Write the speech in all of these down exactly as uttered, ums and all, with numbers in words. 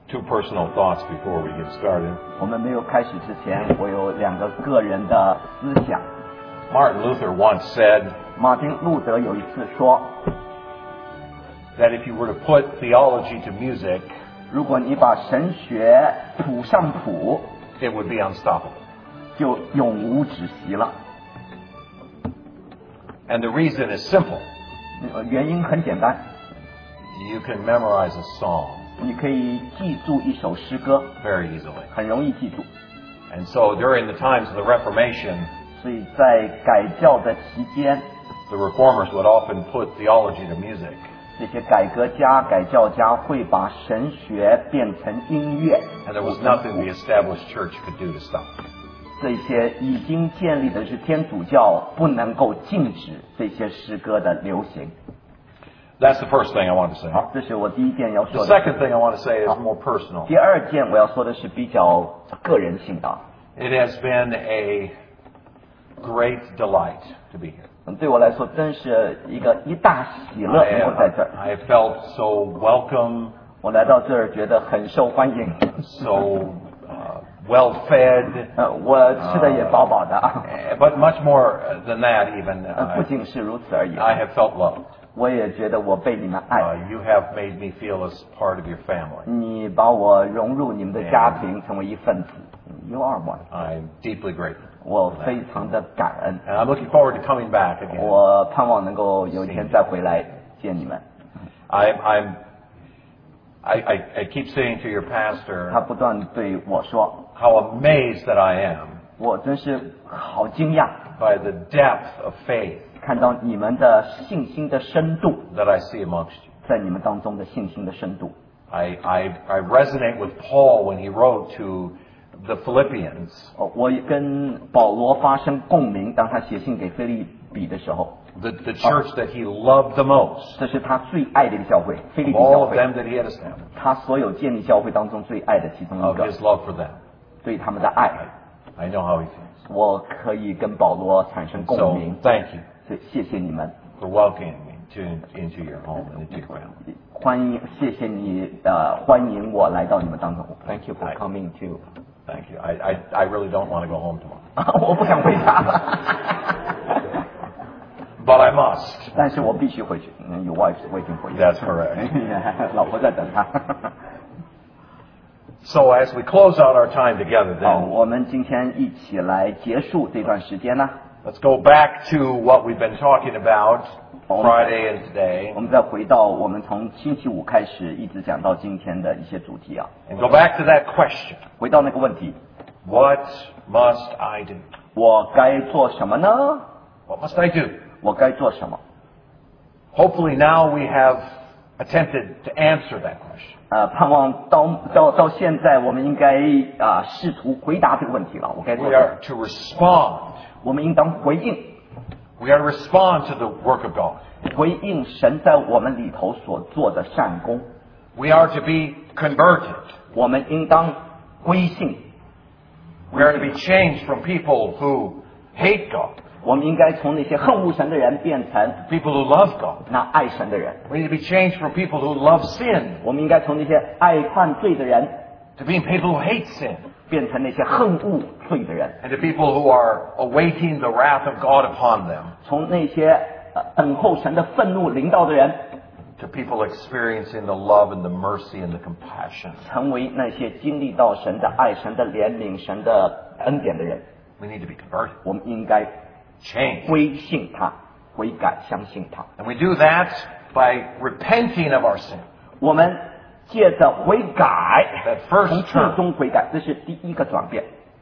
two personal thoughts before we get started. 我们没有开始之前，我有两个个人的思想。 Martin Luther once said 马丁路德有一次说 that if you were to put theology to music, 如果你把神学谱上谱， it would be unstoppable. 就永无止息了。 And the reason is simple. 呃原因很简单， You can memorize a song 你可以记住一首诗歌， very easily. 很容易记住。 And so during the times of the Reformation, 所以在改教的期间， the reformers would often put theology to music. 这些改革家、改教家会把神学变成音乐， And there was nothing the established church could do to stop it. 这些已经建立的是天主教不能够禁止这些诗歌的流行。 That's the first thing I want to say. 好，这是我第一件要 The 说的。 second thing I want to say is more personal. 第二件我要说的是比较个人性的。 It has been a great delight to be here. 嗯，对我来说真是一个一大喜乐 I 能够在这儿。 have, I have felt so welcome, 我来到这儿觉得很受欢迎， so uh, well fed, 呃，我吃的也饱饱的， but much more than that even. 呃，不 Uh, 仅是如此而已， I have felt loved. 我也觉得我被你们爱， Uh, you have made me feel as part of your family. 你把我融入你们的家庭，成为一份子。You are one， I'm deeply grateful. 我非常的感恩， And I'm looking forward to coming back again. 我盼望能够有一天再回来见你们。 I, I'm, I, I, I keep saying to your pastor 他不断对我说， how amazed that I am 我真是好惊讶， by the depth of faith 看到你们的信心的深度， that I see amongst you. 在你们当中的信心的深度。 I, I, I resonate with Paul when he wrote to the Philippians 哦，我跟保罗发生共鸣，当他写信给腓立比的时候， the, the church that he loved the most, 这是他最爱的一个教会，腓立 of 比 all 教 of 会， them that he had established, 他所有建立教会当中最爱的其中一 of 个， his love for them. 对他们的爱， I know how he feels. 我可以跟保罗产生共 So 鸣。 thank you 所以谢谢你们， for welcoming me to, into your home and into your family. 欢迎，谢谢你，呃，欢迎我来到你们当中。Thank you for coming to。 Thank you. I, I, I really don't want to go home tomorrow. 我不想回家， But I must. 但是我必须回去。嗯 Your wife is waiting for you. That's correct. 老婆在等他。 So as we close out our time together 好， then, 我们今天一起来结束这段时间呢。 let's go back to what we've been talking about Friday and today, 我们再回到我们从星期五开始一直讲到今天的一些主题啊， and go back to that question. 回到那个问题， What must I do? 我该做什么呢？ What must I do? 我该做什么？ Hopefully now we have attempted to answer that question. 呃，盼望到到到现在，我们应该啊、试图回答这个问题了。我该做 We 什么？ are to respond. 我们应当回应， We are to respond to the work of God. 回应神在我们里头所做的善功。 We are to be converted. 我们应当归信， We are to be changed from people who hate God, 我们应该从那些恨恶神的人变成 people who love God. 那爱神的人。 We need to be changed from people who love sin 我们应该从那些爱犯罪的人 to being people who hate sin, 变成那些恨恶罪的人， and to people who are awaiting the wrath of God upon them, 从那些、呃、等候神的愤怒临到的人， to people experiencing the love and the mercy and the compassion. 成为那些经历到神的爱、神的怜悯、神的恩典的人。 We need to be converted, 我们应该 changed. 归信他，悔改，相信他。 And we do that by repenting of our sin. 我们借着悔改， That first 从 turn. 最终悔改，这是第一个转变。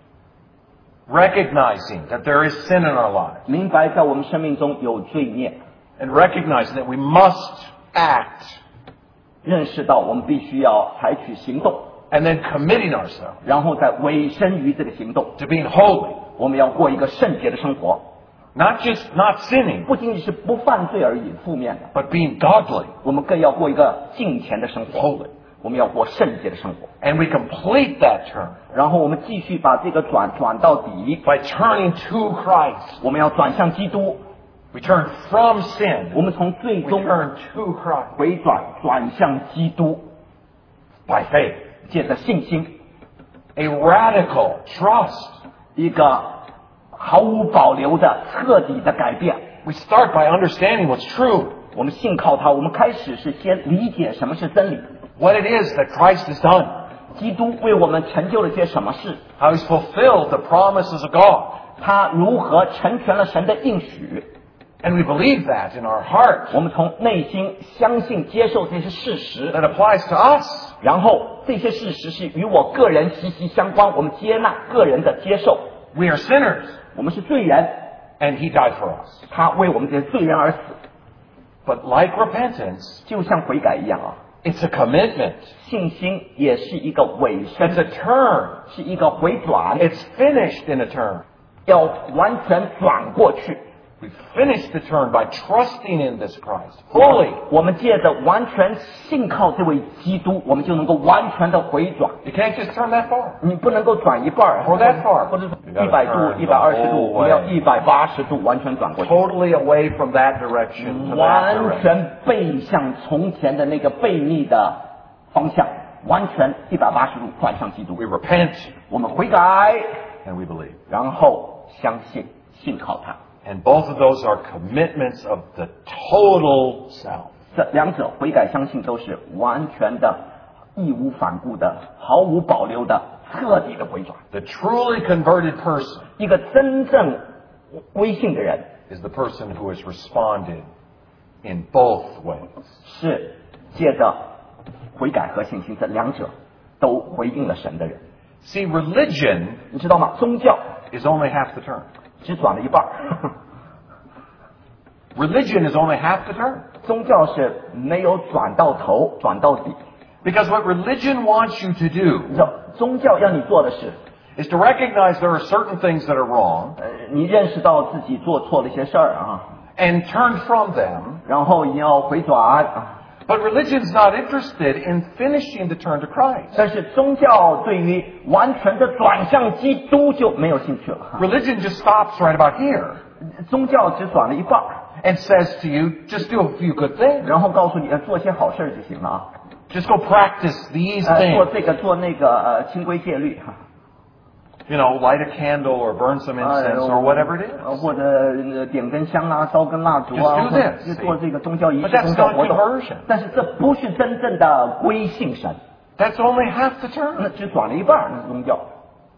Recognizing that there is sin in our lives, 明白在我们生命中有罪孽， and recognizing that we must act, 认识到我们必须要采取行动， and then committing ourselves 然后再委身于这个行动。 to being holy. 我们要过一个圣洁的生活， Not just not sinning, 不仅仅是不犯罪而已，负面的， but being godly. 我们更要过一个敬虔的生活。 Holy. 我们要过圣洁的生活， And we complete that turn 然后我们继续把这个转转到底。 by turning to Christ. 我们要转向基督， We turn from sin. 我们从最 We 终 turn to Christ 回转转向基督， by faith. 借着信心， a radical trust. 一个毫无保留的彻底的改变。 We start by understanding what's true, 我们信靠他，我们开始是先理解什么是真理， what it is that Christ has done, 基督为我们成就了些什么事， how he's fulfilled the promises of God. 他如何成全了神的应许。 And we believe that in our heart. 我们从内心相信接受这些事实， That applies to us. 然后这些事实是与我个人息息相关，我们接纳个人的接受。 We are sinners, 我们是罪人， and he died for us. 他为我们这些罪人而死， But like repentance, 就像悔改一样啊。 it's a commitment. 信心也是一个尾声， It's a turn. 是一个回转， It's finished in a turn. 要完全转过去。 We finish the turn by trusting in this Christ fully. 我们借着完全信靠这位基督，我们就能够完全的回转。 You can't just turn that far. 你不能够转一半儿 Or that far. 或者一百度、一百二十度，我们要一百八十度完全转过去， Totally away from that direction to that 完 direction. 全背向从前的那个背逆的方向，完全一百八十度转向基督。 We repent 我们悔改， and we believe. 然后相信、信靠他。 And both of those are commitments of the total self. 这两者悔改、相信都是完全的、义无反顾的、毫无保留的、彻底的回转。 The truly converted person 一个真正归信的人， is the person who has responded in both ways. 是借着悔改和信心这两者都回应了神的人。 See, religion 你知道吗？宗教 is only half the turn. 只转了一半儿， Religion is only half the turn. 宗教是没有转到头、转到底。 Because what religion wants you to 你 do 知道，宗教要你做的是， is to recognize there are certain things that are wrong 呃，你认识到自己做错了一些事儿啊， and turn from them. 然后你要回转啊。 But religion's not interested in finishing the turn to Christ. 但是宗教对于完全的转向基督就没有兴趣了。 Religion just stops right about here 宗教只转了一半儿， and says to you, just do a few good things. 然后告诉你呃做些好事儿就行了啊。 Just go practice these 呃，做 things. 这个做那个呃清规戒律哈。 You know, light a candle or burn some 哎 incense 呦 or whatever it 呃 is. 或者呃点根香啊，烧根蜡烛 Just 啊， do 或者 this, 做这个宗教仪 But 式、 that's 宗教 not 活动 conversion.。 但是这不是真正的归信神， That's only half the 那 turn. 只转了一半儿，那是宗教。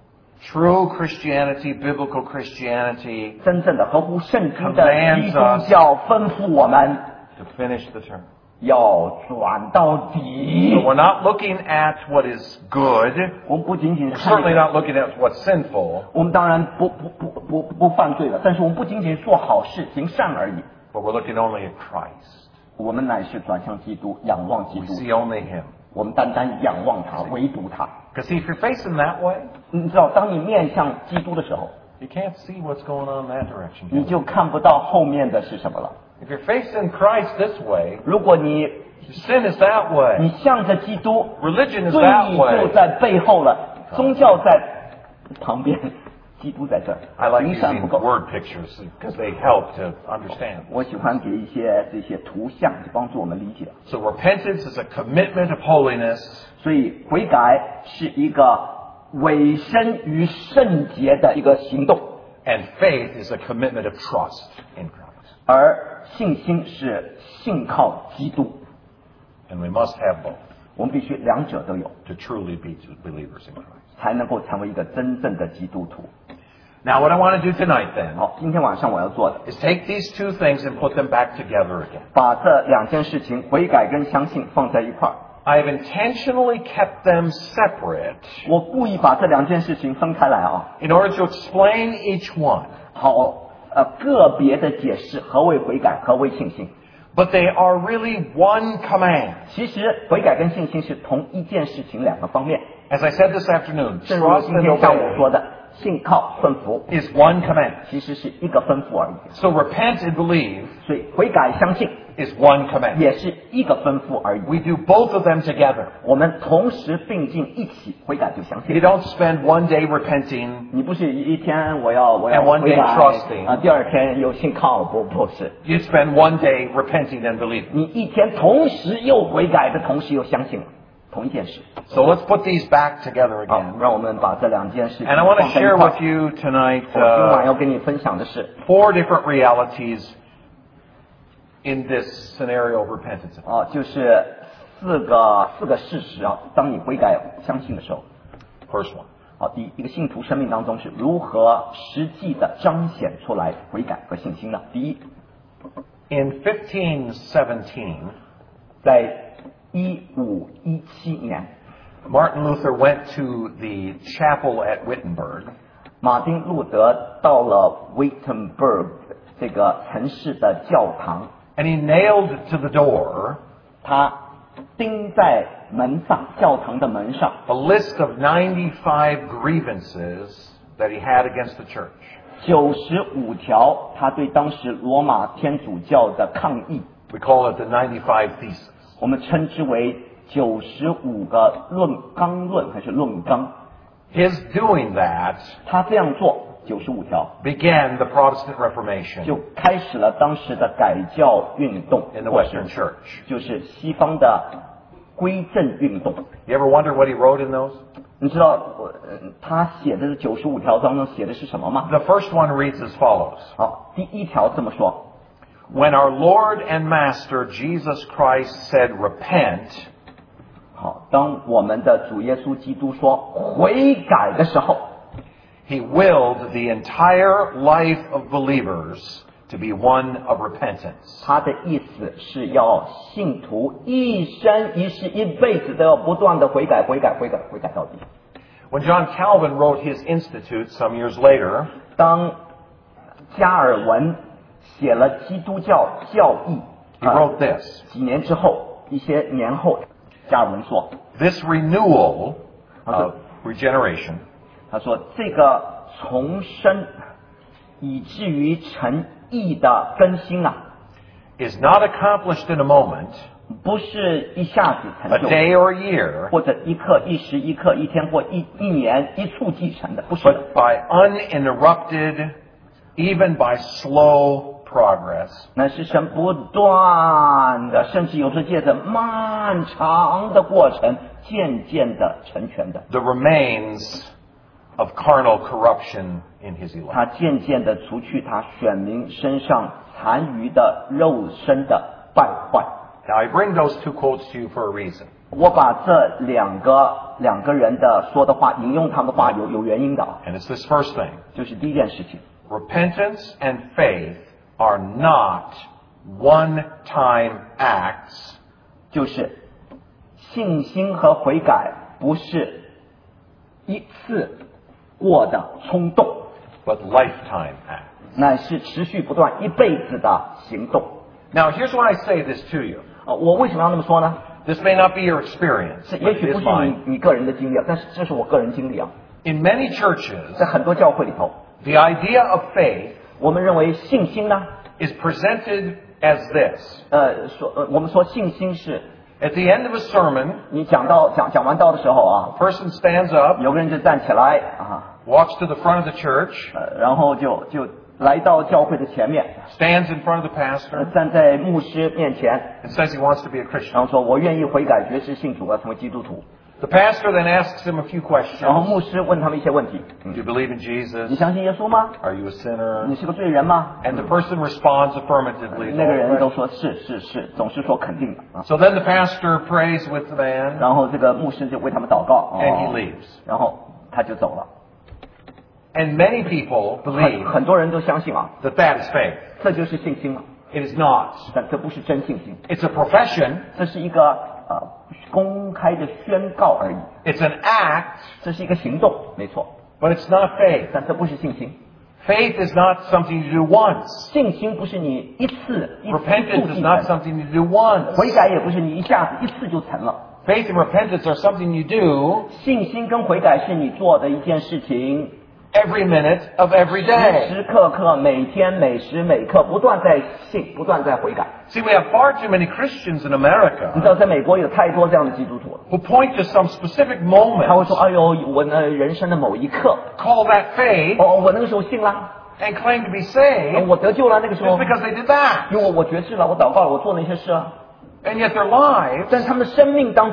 True Christianity, biblical Christianity, 真正的合乎圣经的 Commands 基督教吩咐我们 to finish the turn. 要转到 So 底。 we're not looking at what is good. 我们不仅仅 We're 是看那 certainly 个 not looking at what's sinful, 我们当然不不不不不犯罪了，但是我们不仅仅做好事行善而已， but we're looking only at Christ. 我们乃是转向基督，仰望基 We 督， see only Him. 我们单单仰望他，唯独他。 Because see, if you're facing that way, 你知道，当你面向基督的时候， you can't see what's going on in that direction. 你 can you? 就看不到后面的是什么了。 If you're facing Christ this way, 如果你 sin is that 你 way. 向着基督， Religion is 罪 that 就 way. 在背后了，宗教在旁边，基督在这儿。 I like 行善不 using 够。 word pictures because they help to understand. 我喜欢给一些这些图像，帮助我们理解。 So repentance is a commitment of holiness, 所以悔改是一个委身于圣洁的一个行动， and faith is a commitment of trust in Christ. 而信心是信靠基督。 And we must have both 我们必须两者都有， to truly be believers in Christ. 才能够成为一个真正的基督徒。 Now, what I want to do tonight then 好，今天晚上我要做的， is take these two things and put them back together again. 把这两件事情悔改跟相信放在一块儿。 I have intentionally kept them separate 我故意把这两件事情分开来啊， in order to explain each one. 好，呃，个别的解释何谓悔改，何谓信心。 But they are really one command. 其实悔改跟信心是同一件事情两个方面。 As I said this afternoon, 正如 trust 今 and 天上午 obey 说的，信靠顺服 is one command. 其实是一个吩咐而已。 So repent and believe 所以悔改相信 is one command. 也是一个吩咐而已。 We do both of them together. 我们同时并进一起悔改就相 You 信。 don't spend one day repenting, 你不是一天我要我要 And one 悔 day 改 trusting. 啊，第二天又信靠，不不是。 you spend one day repenting and believing. 你一天同时又悔改的同时又相信了，同同一件事。 So let's put these back together 好， again. 让我们把这两件事情 And I want to 放在一 share 块 with you tonight 我今晚 uh, 要跟你分享的是 four different realities in this scenario of repentance. 啊，就是四个四个事实啊。当你悔改相信的时候， First one. 好，第一，一个信徒生命当中是如何实际的彰显出来悔改和信心的。第一， In fifteen seventeen, 在一五一七年， Martin Luther went to the chapel at Wittenberg, 马丁路德到了 Wittenberg 这个城市的教堂， and he nailed to the door 他钉在门上，教堂的门上 a list of ninety-five grievances that he had against the church. 九十五条他对当时罗马天主教的抗议， We call it the ninety-five Theses. 我们称之为九十五个论纲论还是论纲。 His doing that 他这样做九十五条， began the Protestant Reformation 就开始了当时的改教运动， in the 或是 Western Church. 就是西方的归正运动。 You ever wonder what he wrote in those? 你知道呃他写的九十五条当中写的是什么吗？ The first one reads as follows. 好，第一条这么说。 When our Lord and Master Jesus Christ said, repent, 好，当我们的主耶稣基督说悔改的时候， he willed the entire life of believers to be one of repentance. 他的意思是要信徒一生一世一辈子都要不断的悔改悔改悔改悔改到底。 When John Calvin wrote his Institute some years later, 当加尔文写了基督教教义， he wrote this. 几年之后，一些年后，加尔文说， This renewal of regeneration 他说这个重生以至于成义的更新啊， is not accomplished in a moment, 不是一下子 a 成就， day or a year, 或者一刻一时一刻一天或一一年一触即成的，不是的， but by uninterrupted, even by slow progress. 那是神不断的，甚至有时借着漫长的过程，渐渐的成全的。 The remains of carnal corruption in his elect. 他渐渐的除去他选民身上残余的肉身的败坏。 Now I bring those two quotes to you for a reason. 我把这两个两个人的说的话引用他们的话有有原因的， And it's this first thing. 就是第一件事情， Repentance and faith are not one-time acts, 就是信心和悔改不是一次过的冲动， but lifetime acts. 乃是持续不断一辈子的行动。 Now here's why I say this to you. 啊，我为什么要那么说呢？ This may not be your experience, 这 but 也 it 许不 is 是 mine. 你你个人的经历啊，但是这是我个人经历啊。 In many churches, 在很多教会里头， the idea of faith 我们认为信心呢， is presented as this. 呃，说呃，我们说信心是 At the end of a sermon, 你讲到讲讲完道的时候啊， a person stands up, 有个人就站起来啊， walks to the front of the church, 呃，然后就就来到教会的前面， stands in front of the 呃 pastor, 站在牧师面前， and says he wants to be a Christian. 然后说我愿意悔改决志信主，要成为基督徒。 The pastor then asks him a few 然后 questions. 牧师问他们一些问题， Do you believe in 你 Jesus? 相信耶稣吗？ Are you a sinner? 你是个罪人吗？ And the person responds affirmatively. 那个人都说是是是，总是说肯定的啊。 So then the pastor prays with the man, 然后这个牧师就为他们祷告， and he 哦 leaves. 然后他就走了。 And many people 很 believe 很多人都相信啊， that that is faith. 这就是信心了， It is not. 但这不是真信心， It's a profession. 这是一个呃公开的宣告而已， It's an act, 这是一个行动，没错， but it's not faith. 但这不是信心。 Faith is not something you do once. 信心不是你一次一次 Repentance 就 is not 成， something you do once. 悔改也不是你一下子一次就成了。 Faith and repentance are something you do 信心跟悔改是你做的一件事情， every minute of every 时 day. 时刻刻、每天每时每刻不断在信，不断在悔改。 See, we have far too many Christians in 你 America 知道，在美国有太多这样的基督徒了， who point to some specific 他会 moment, 说：“哎呦，我呢人生的某一刻， call that faith, 哦，我那个时候信了， and claim to be 呃 saved 我得救了，那个时 just 候， because they did that. 因为我我觉知了，我祷告了，我做那些事啊。 And yet their lives 但是他们的生命当中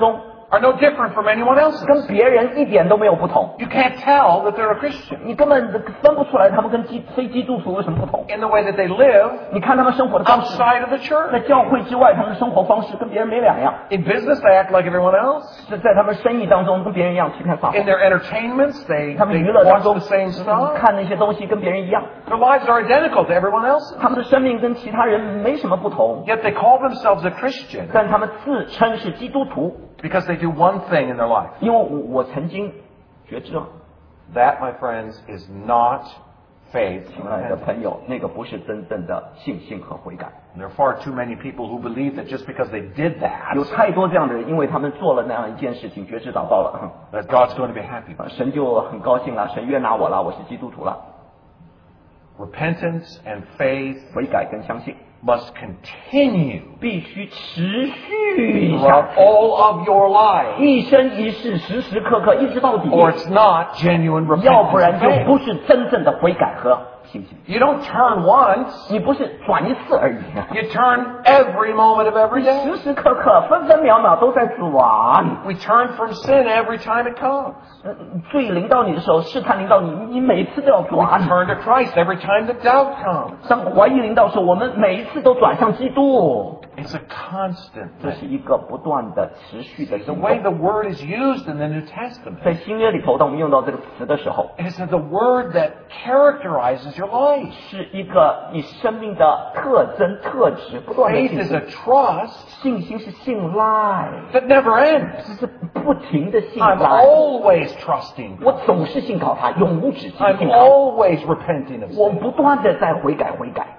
are no different from anyone else. 跟别人一点都没有不同。 You can't tell that they're a Christian 你根本分不出来他们跟基非基督徒有什么不同。 in the way that they live 你看他们生活的方式， outside of the 在 church. 教会之外，他们的生活方式跟别人没两样。 In business, they act like everyone else. 是在他们生意当中跟别人一样欺骗撒谎。 In their entertainments, they, 他们 they 娱乐当 watch 中 the same stuff. 看那些东西跟别人一样。 Their lives are identical to everyone else's. 他们的生命跟其他人没什么不同， Yet they call themselves a Christian 但他们自称是基督徒。 because they do one thing in their life. 因为我我曾经觉知了， That, my friends, is not faith. 亲爱的朋友，那个不是真正的信心和悔改。 And there are far too many people who believe that just because they did 有 that, 太多这样的人，因为他们做了那样一件事情，觉知找到了， that God's going to be happy. 啊神就很高兴了，神悦纳我了，我是基督徒了。 Repentance and faith 悔改跟相信 must continue 必须持续下 throughout 去， all of your life, 一生一世，时时刻刻，一直到底。 or it's not genuine 要不 repentance 然 and 就 faith. 不是真正的悔改和信心。 You don't turn once, 你不是转一次而已， you turn every moment of every 你 day. 时时刻刻、分分秒秒都在转。 We turn from sin every time it comes. 呃罪临到你的时候，试探临到你，你每次都要 We 转。 turn to Christ every time the doubt comes. 当怀疑临到的时候，我们每一次都转向基督。 It's a constant 这 thing. 是一个不断的、持续的 The 行 way 动。 the word is used in the New Testament 在新约里头，当我们用到这个词的时候， is the word that characterizes your life. 是一个你生命的特征、特质，不断的 Faith 进 is a 行。 trust 信心是信赖， that never ends. 这是不停的信 I'm 赖。 always trusting. 我总是信靠他，永无止境的 I'm 信靠。 always repenting of 我 sin. 不断的在悔改悔改。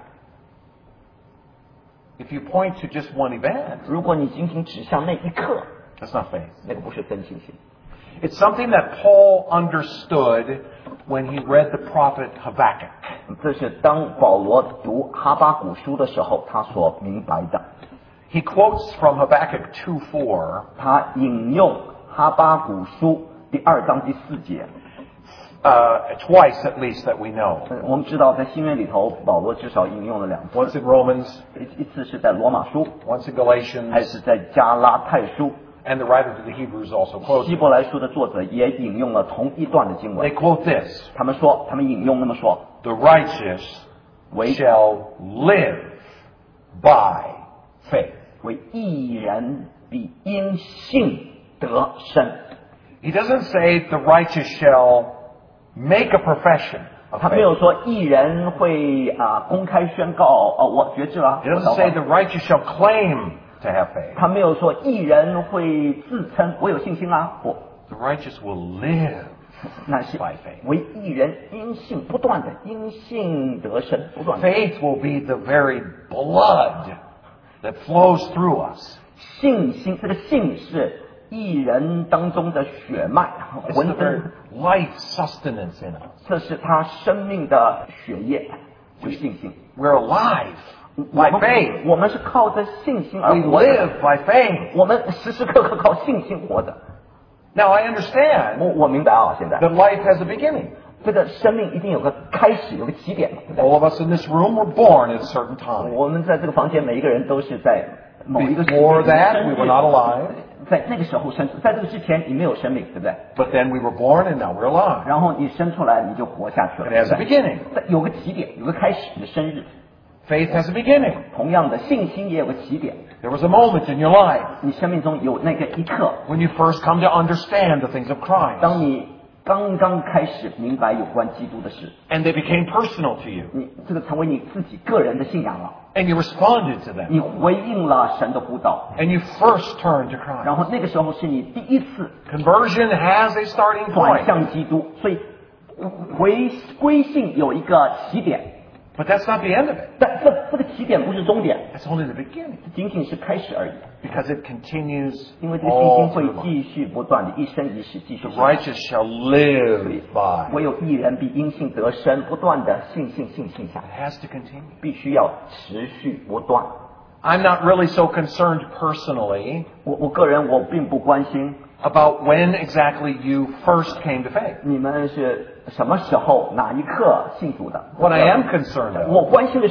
If you point to just one event, 如果你仅仅指向那一刻， that's not faith. 那个不是真信心。 It's something that Paul understood when he read the prophet Habakkuk. 这是当保罗读哈巴谷书的时候，他所明白的。 He quotes from Habakkuk two four. 他引用哈巴谷书第二章第四节。 Uh, twice at least that we know. 呃我们知道，在新约里头，保罗至少引用了两次， Once in Romans, 一一次是在罗马书， once in 还 Galatians, 是在加拉太书。 and the writer to the Hebrews also 希 quotes. 伯来书的作者也引用了同一段的经 They 文。 quote this: 他们说，他们引用那么说： "The righteous 为 shall live by faith." 为义人必因信得生。 He doesn't say the righteous shall make a profession of 他没 faith. 有说义人会啊、公开宣告哦，我觉知了。 He doesn't say the righteous shall claim to have faith. 他没有说义人会自称我有信心啊，不， The righteous will live 那是 by faith. 为义人因信不断的因信得生，不断的 Faith will be the very blood that flows through us. 信心。这个信是义人当中的血脉， It's 浑 the very 身， life sustenance in us. 这是他生命的血液，就是信心。 We're alive 我 by 们 faith. 我们是靠着信心而 We 活的， live by faith. 我们时时刻刻靠信心活着。 Now I understand 我我明白啊，现在 that life has a beginning. 这个生命一定有个开始，有个起点，对不对？ All of us in this room were born at a certain time. 我们在这个房间，每一个人都是在某一个时间 Before that, 生 we 日 were not alive. 在那个时候生，在这个之前你没有生命，对不对？ But then we were born and now we're alive. 然后你生出来，你就活下去了， It 对 has 不 a 对？ beginning. 在有个起点，有个开始，你的生日。 Faith has a beginning. 同样的，信心也有个起点， There was a moment in your life 你生命中有那个一刻， when you first come to understand the things of Christ. 当你刚刚开始明白有关基督的事， And they became personal to you. 你这个成为你自己个人的信仰了， And you responded to them. 你回应了神的呼召， And you first turned to Christ. 然后那个时候是你第一次 Conversion has a starting 转 point. 向基督，所以回归信有一个起点， But that's not the end of it. 但这这个起点不是终点， That's only the beginning. 仅仅是开始而已。 Because it continues 因为这个信 all 心会 through life. 继续不断的，一生一世继续 The 下去。 righteous shall live by. 唯有义人必因信得生，不断的信信信信下 It 来， has to continue. 必须要持续不断。 I'm not really so concerned personally 我我个人我并不关心 about when exactly you first came to faith. 你们是什么时候哪一刻信主的。 What I am concerned 我 about 关心的是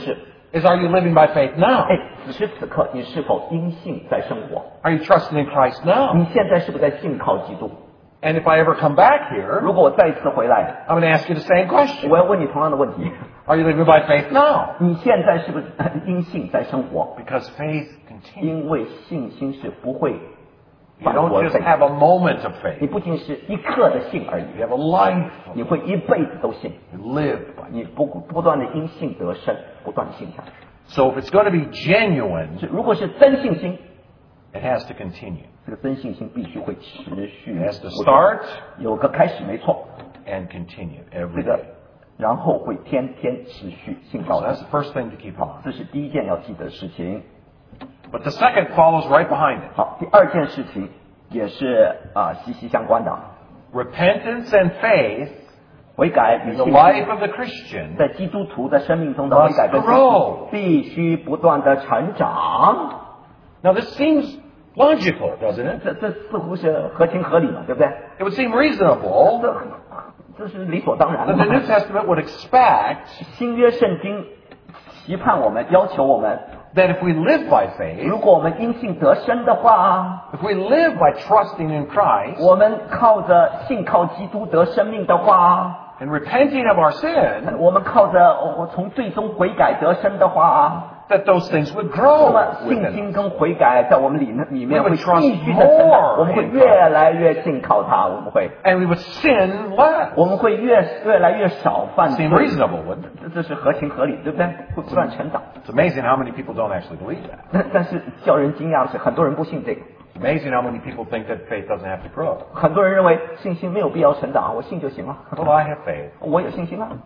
is are you living by faith now? 哎，此时此刻你是否因信在生活？ Are you trusting in Christ now? 你现在是不是在信靠基督？ And if I ever come back here, 如果我再一次回来， I'm going to ask you the same question. 我要问你同样的问题： Are you living by faith now? 你现在是不是因信在生活？ Because faith continues. 因为信心是不会 You 反 don't 驳 just 废 have a moment of 你 faith. 不仅是一刻的信而已， You have a life. 你会一辈子都信。 You live by. 你不不断的因信得生，不断信下去。 So if it's going to be genuine, 是如果是真信心， it has to continue. 这个真信心必须会持续 It has to start 有个开始没错， and continue 这 every 个 day. 然后会天天持续信 So 靠他 that's。the first thing to keep on. 这是第一件要记得的事情。 But the second follows right behind it. 好，第二件事情也是啊、息息相关的， Repentance and faith 悔改与 in the 信 life 心 of the Christian 在基督徒的生命中的悔改跟信 Must grow. 心必须不断的成长。 Now this seems logical, doesn't it? 这这似乎是合情合理嘛，对不对？ It would seem reasonable 这这是理所当然 that 的 the New 嘛。 Testament would expect 新约圣经期盼我们，要求我们， that if we live by faith, 如果我们因信得生的话， if we live by trusting in Christ 我们靠着信靠基督得生命的话， and repenting of our sin, 我们靠着我从最终悔改得生的话， that those things would 那 grow 么信 within us. 心跟悔改在我们里面里面 We 会 would trust 继续的成 more 长，我们会 in 越来越信靠他，我们会 And we would sin less. 我们会越越来越少犯罪 Seem，reasonable, wouldn't it? 这这是合情合理，对不对？会不断成长。 It's amazing how many people don't actually believe that. 但但是叫人惊讶的是，很多人不信这个。 It's amazing how many people think that faith doesn't have to grow. 很多人认为信心没有必要成长，我信就行了。 Well, I have faith. 我有信心啊，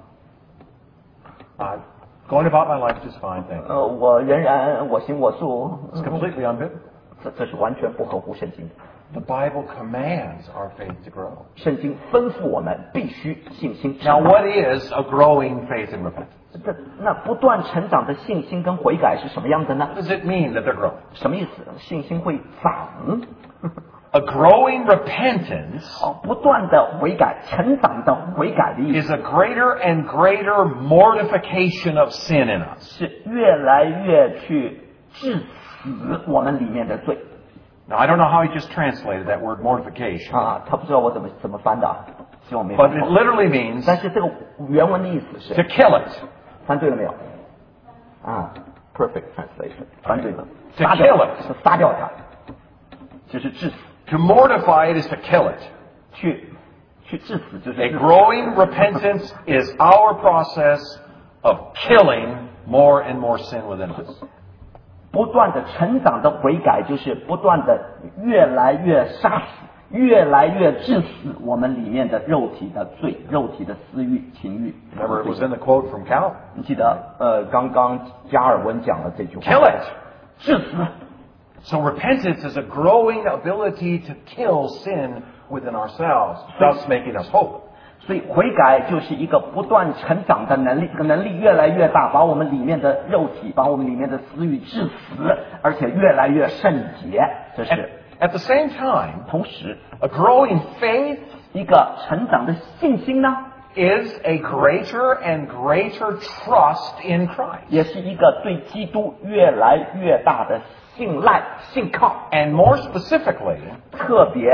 I'm going about my life just fine, thank you. 呃，我仍然我行我素， It's completely unbiblical. 这这是完全不合乎圣经的。 The Bible commands our faith to grow. 圣经吩咐我们必须信心 Now, 成长。 what is a growing faith and repentance? 这那不断成长的信心跟悔改是什么样的呢？ What does it mean that they're growing? 什么意思？信心会长。 A growing repentance 哦，不断的悔改，成长的悔改的意思 is a greater and greater mortification of sin in us. 是越来越去致死我们里面的罪 Now, I don't know how he just translated that word mortification, 啊。他不知道我怎么怎么翻的啊，希望没 but 翻 it 错。 literally means 但是这个原文的意思 to 是 kill it. 翻对了没有？啊 ，perfect translation，翻对了， To 杀掉 kill it 是杀掉它，就是致死， To mortify it is to kill it. 去去致死就是 A 致死 growing repentance is our process of killing more and more sin within us. 不断的成长的悔改，就是不断的越来越杀死，越来越致死我们里面的肉体的罪、肉体的私欲、情欲。 Remember, it was in the quote from Calvin. 你记得，呃，刚刚加尔文讲了这句话 Kill it. 致死。 So repentance is a growing ability to kill sin within ourselves, thus making us holy. 所以悔改就是一个不断成长的能力，这个能力越来越大，把我们里面的肉体，把我们里面的私欲致死，而且越来越圣洁。这 At, 是 at the same time, 同时 a growing faith 一个成长的信心呢， is a greater and greater trust in Christ. 也是一个对基督越来越大的信赖、信靠。 And more specifically, 特别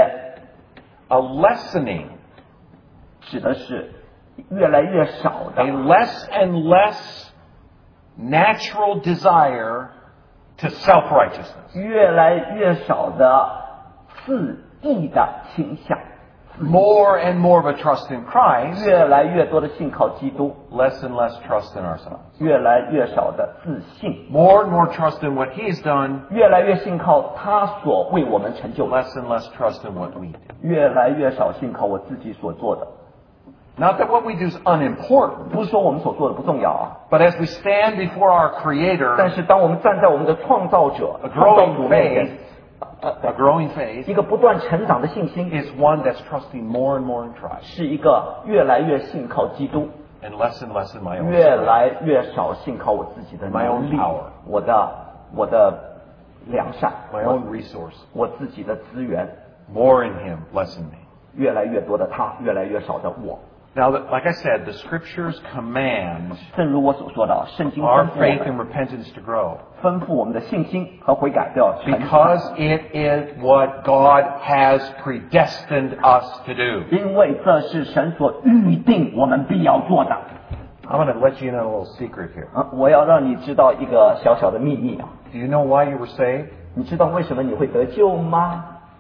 a lessening, 指的是越来越少 a 的 less and less natural desire to self-righteousness. 越来越少的自义的倾向， More and more of a trust in Christ, 越来越多的信靠基督， less and less trust in ourselves. 越来越少的自信， More and more trust in what He's done, 越来越信靠他所为我们成就的， less and less trust in what we do. 越来越少信靠我自己所做的。 Not that what we do is unimportant, 不是说我们所做的不重要啊， but as we stand before our 但 Creator, 是当我们站在我们的创造者、 a 创造 growing 主面前 faith,，a growing faith 一个不断成长的信心， is one that's trusting more and more in Christ 是一个越来越信靠基督， and less and less in my own 越 strength. 来越少信靠我自己的 My own 能力 power.， 我的我的良善， my own resource. 我自己的资源， More in Him, less in me. 越来越多的他，越来越少的我。 Now, like I said, the Scriptures command 正如我所说的，圣经吩 our 咐我 faith 们， and repentance to grow 吩咐我们的信心和悔改都要成长， because it is what God has predestined us to do. 因为这是神所预定我们必要做的。 I'm going to let you in on a little secret here. 啊，我要让你知道一个小小的秘密啊！ Do you know why you were saved? 你知道为什么你会得救吗？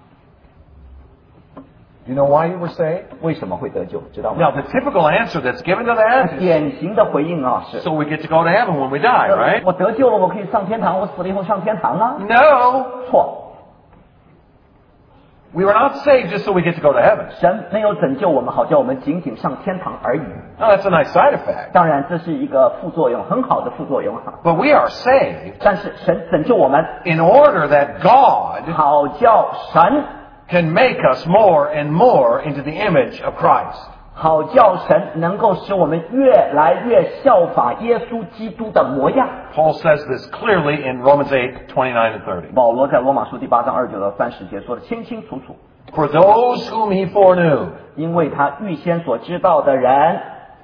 Do you know why you were saved? 为什么会得救？知道吗？ Now, the typical answer that's given to that is 典型的回应啊是： so we get to go to heaven when we die, right? 我得救了，我可以上天堂，我死了以后上天堂啊？ No! 错， We were not saved just so we get to go to heaven. 神没有拯救我们，好叫我们仅仅上天堂而已。 Now, that's a nice side effect. 当然，这是一个副作用，很好的副作用哈。 But we are saved 但是神拯救我们， in order that God 好叫神， can make us more and more into the image of Christ. 好叫神能够使我们越来越效法耶稣基督的模样。 Paul says this clearly in Romans eight, twenty-nine and thirty. 保罗在罗马书第八章二十九到三十节说的清清楚楚， For those whom he foreknew, 因为他预先所知道的人，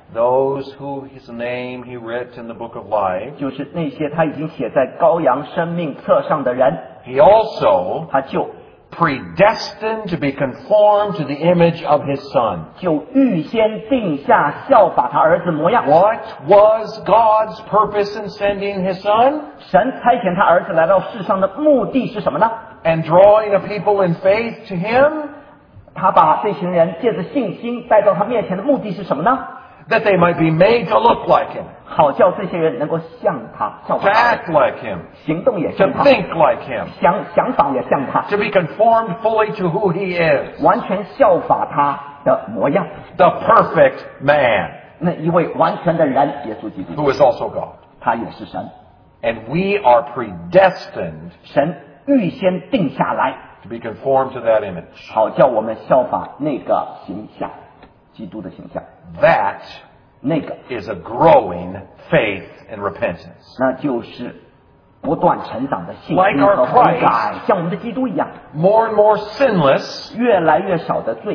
those who his name he writ in the book of life, 就是那些他已经写在羔羊生命册上的人， he also 他就 predestined to be conformed to the image of his Son. 就预先定下效法他儿子模样。 What was God's purpose in sending his Son? 神差遣他儿子来到世上的目的是什么呢？ And drawing a people in faith to him, 他把这群人借着信心带到他面前的目的是什么呢？ that they might be made to look like him, 好叫这些人能够像他，效 to 法他， act like him, 行动也 to 像他， think like him, 想想法也像他， to be conformed fully to who he is, 完全效法他的模样。 the perfect man, 那一位完全的人，耶稣基督， who is also God. 他也是神。 And we are predestined 神预先定下来， to be conformed to that image. 好叫我们效法那个形象，基督的形象。 That 那个， is a growing faith and repentance. 那就是不断成长的信 Like 心 our 和悔 Christ 改，像我们的基督一样， More and more sinless, 越来越少的罪，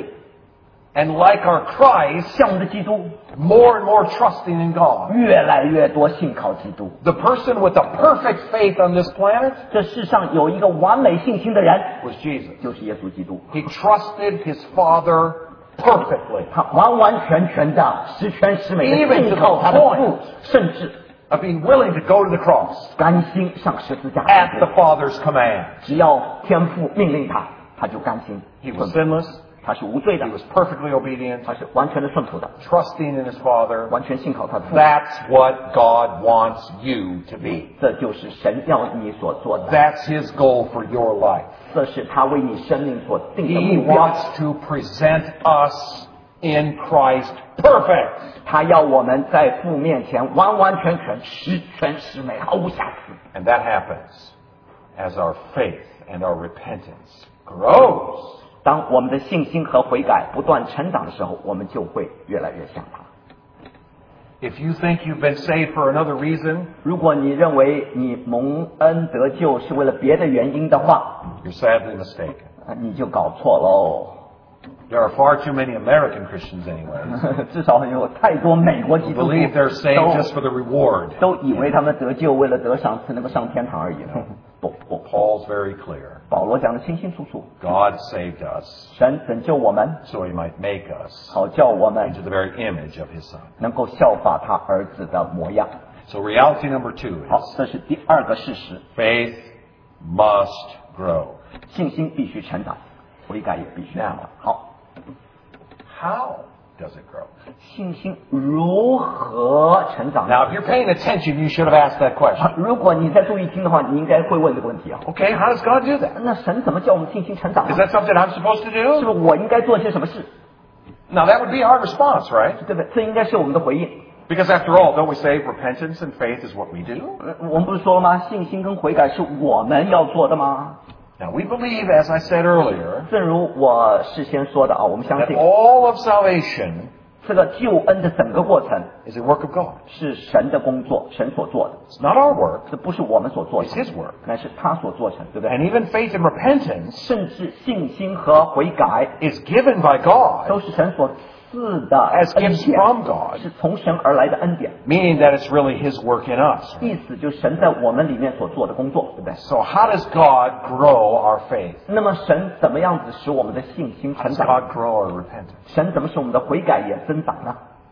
and like our Christ, 像我们的基督， more and more trusting in God. 越来越多信靠基督。 The person with the perfect faith on this planet 这世上有一个完美信心的人， was Jesus. 就是耶稣基督。 He trusted his Father perfectly, 他完完全全的十全十美的 Even 信靠他的 to the 父 point， 甚至 of being willing to go to the cross 甘心上十字架。 at the Father's command. 只要天父命令他，他就甘心。 He was sinless, 他是无罪的 he，was perfectly obedient, 他是完全的顺服的， trusting in his Father. 完全信靠他的父。 That's what God wants you to be. 这就是神要你所做的， That's his goal for your life. 这是他为你生命所定的 He 目标。 wants to present us in Christ perfect. 他要我们在父面前完完全全十全十美，毫无瑕疵。 And that happens as our faith and our repentance grows. 当我们的信心和悔改不断成长的时候，我们就会越来越像他。 If you think you've been saved for another reason, 如果你认为你蒙恩得救是为了别的原因的话， you're sadly mistaken. 啊你就搞错喽。 There are far too many American Christians anyway 至少有太多美国基 who 督徒 believe they're saved 都 just for the reward. 都以为他们得救为了得赏赐，能够上天堂而已呢。不不， Paul's very clear. 保罗讲的清清楚楚， God saved us 神拯救我们， so he might make us 好叫我们 into the very image of his Son. 能够效法他儿子的模样。 So reality number two 好， is 这是第二个事实， faith must grow. 信心必须成长，悔改也必须成长。好， How does it grow? 信心如何成长呢？ Now, if you're paying attention, you should have asked that question. 如果你在注意听的话，你应该会问这个问题啊。 Okay, how does God do that? 那神怎么叫我们信心成长 Is 呢？ that something I'm supposed to 是 do? 不是我应该做些什么事？ Now, that would be our response, right? 对不对？这应该是我们的回应。 Because after all, don't we say repentance and faith is what we do? 呃我们不是说了吗？信心跟悔改是我们要做的吗？ Now, we believe, as I said earlier, 正如我事先说的啊，我们相 that 信 all of salvation 这个救恩的整个过程 is a work of God. 是神的工作，神所做的， It's not our work, 这不是我们所做 it's 成 His work. 乃是他所做成，对不对？ And even faith and repentance 甚至信心和悔改 is given by God 都是神所赐的 as 恩 gifts 典， from God, 是从神而来的恩典。 meaning that it's really His work in us. 意思就是神在我们里面所做的工作，对不对？ So how does God grow our faith? 那么神怎么样子使我们的信心 How 成 does 长？ God grow our repentance? 神怎么使我们的悔改也增长呢？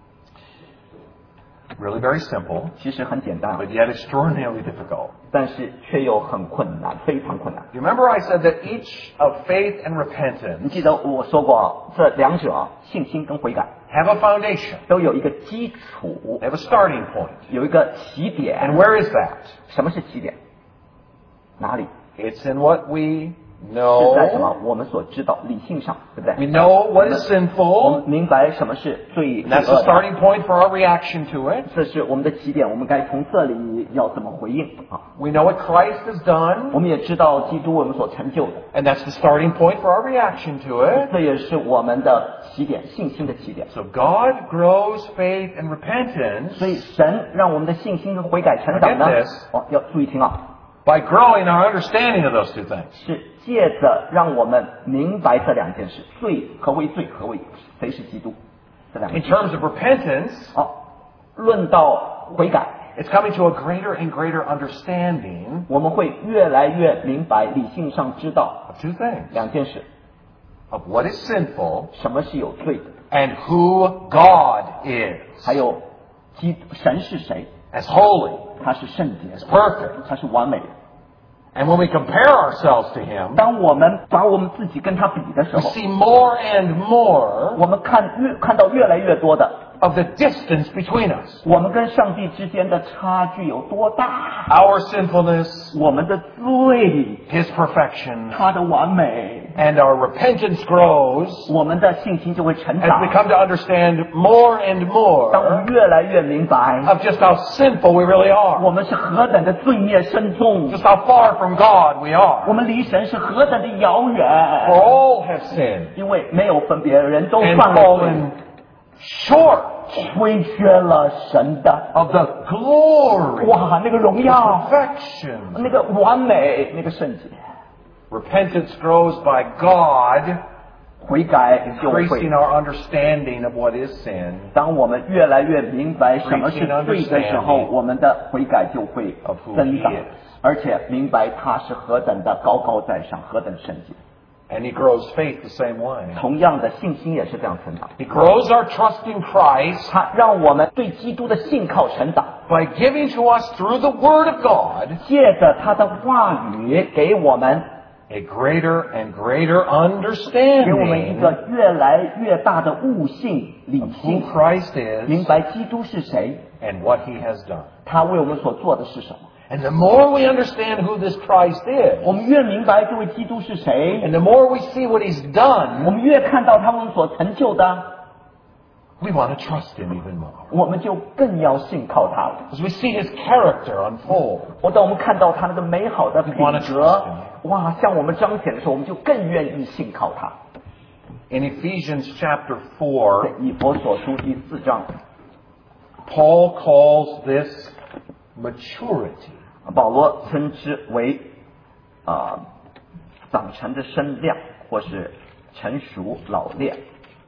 Really very simple, 其实很简单， but yet extraordinarily difficult. 但是却又很困难，非常困难。 You remember I said that each of faith and 你 repentance 记得我说过，这两者啊，信心跟悔改 have a foundation. 都有一个基础， They have a starting point. 有一个起 And 点。 where is that? 什么是起点？哪里？ It's in what we 是在什么 know. 我们所知道，理性上，对不 We 对？ know what is 我们 sinful. 明白什么是罪 And 罪 that's the 恶的， starting point for our reaction to it. 这是我们的起点，我们该从这里要怎么回应啊？ We know what Christ has 我 done. 们也知道基督为我们所成就的， And that's the starting point for our reaction to it. 这也是我们的起点，信心的起点。 So God grows faith and repentance 所以神让我们的信心和悔改成长呢 Forget this.， 哦，要注意听啊， by growing our understanding of those two things. 是借着让我们明白这两件事：罪何为罪，何为谁是基督，这两个 In 事。 terms of repentance, 好，论到悔改， it's coming to a greater and greater understanding 我们会越来越明白，理性上知道 of two things. 两件事： Of what is sinful 什么是有罪的， and who God is 还有基神是谁， as holy, 他是圣洁 as 的， perfect. 他是完美的。 And when we compare ourselves to Him, 当我们把我们自己跟他比的时 we 候， see more and more 我们看越看到越来越多的， of the distance between us. 我们跟上帝之间的差距有多大？ Our sinfulness, 我们的罪， His perfection, 他的完美， and our repentance grows 我们的信心就会成 as we 长。 come to understand more and 当我们 more 越来越明白， of just how sinful we really 我 are, 们是何等的罪孽深重， just how far from God we 我 are. 们离神是何等的遥 For 远， all have sinned 因为没有分别，人都 and 犯了罪， fallen short 亏缺了神的 of the glory, 哇，那个荣耀， perfection. 那个完美，那个圣洁。 Repentance grows by God 悔改就会 increasing our understanding of what is sin, 当我们越来越明白什么是罪的时候，我们的悔改就会增长，而且明白他是何等的高高在上，何等圣洁。 and He grows faith the same way. 同样的，信心也是这样成长。 He grows our trust in Christ 他让我们对基督的信靠成长， by giving to us through the Word of God 借着他的话语给我们， a greater and greater 给我们一 understanding 个越来越大的悟性、理 of who 性， Christ 明 is 白基督是谁， and what He has done. 他为我们所做的是什么。 And the more we understand who this Christ 我 is, 们越明白这位基督是谁， and the more we see what He's 我 done, 们越看到他们所成就的， we want to trust Him even more. 我们就更要信靠他了。 As we see His character unfold, 我当我们看到他那个美好的品 wanna trust 格 him.， 哇，向我们彰显的时候，我们就更愿意信靠他。 in Ephesians chapter 在 four, 以弗所书第四章， Paul calls this maturity. 保罗称之为啊、呃长成的身量，或是成熟老练。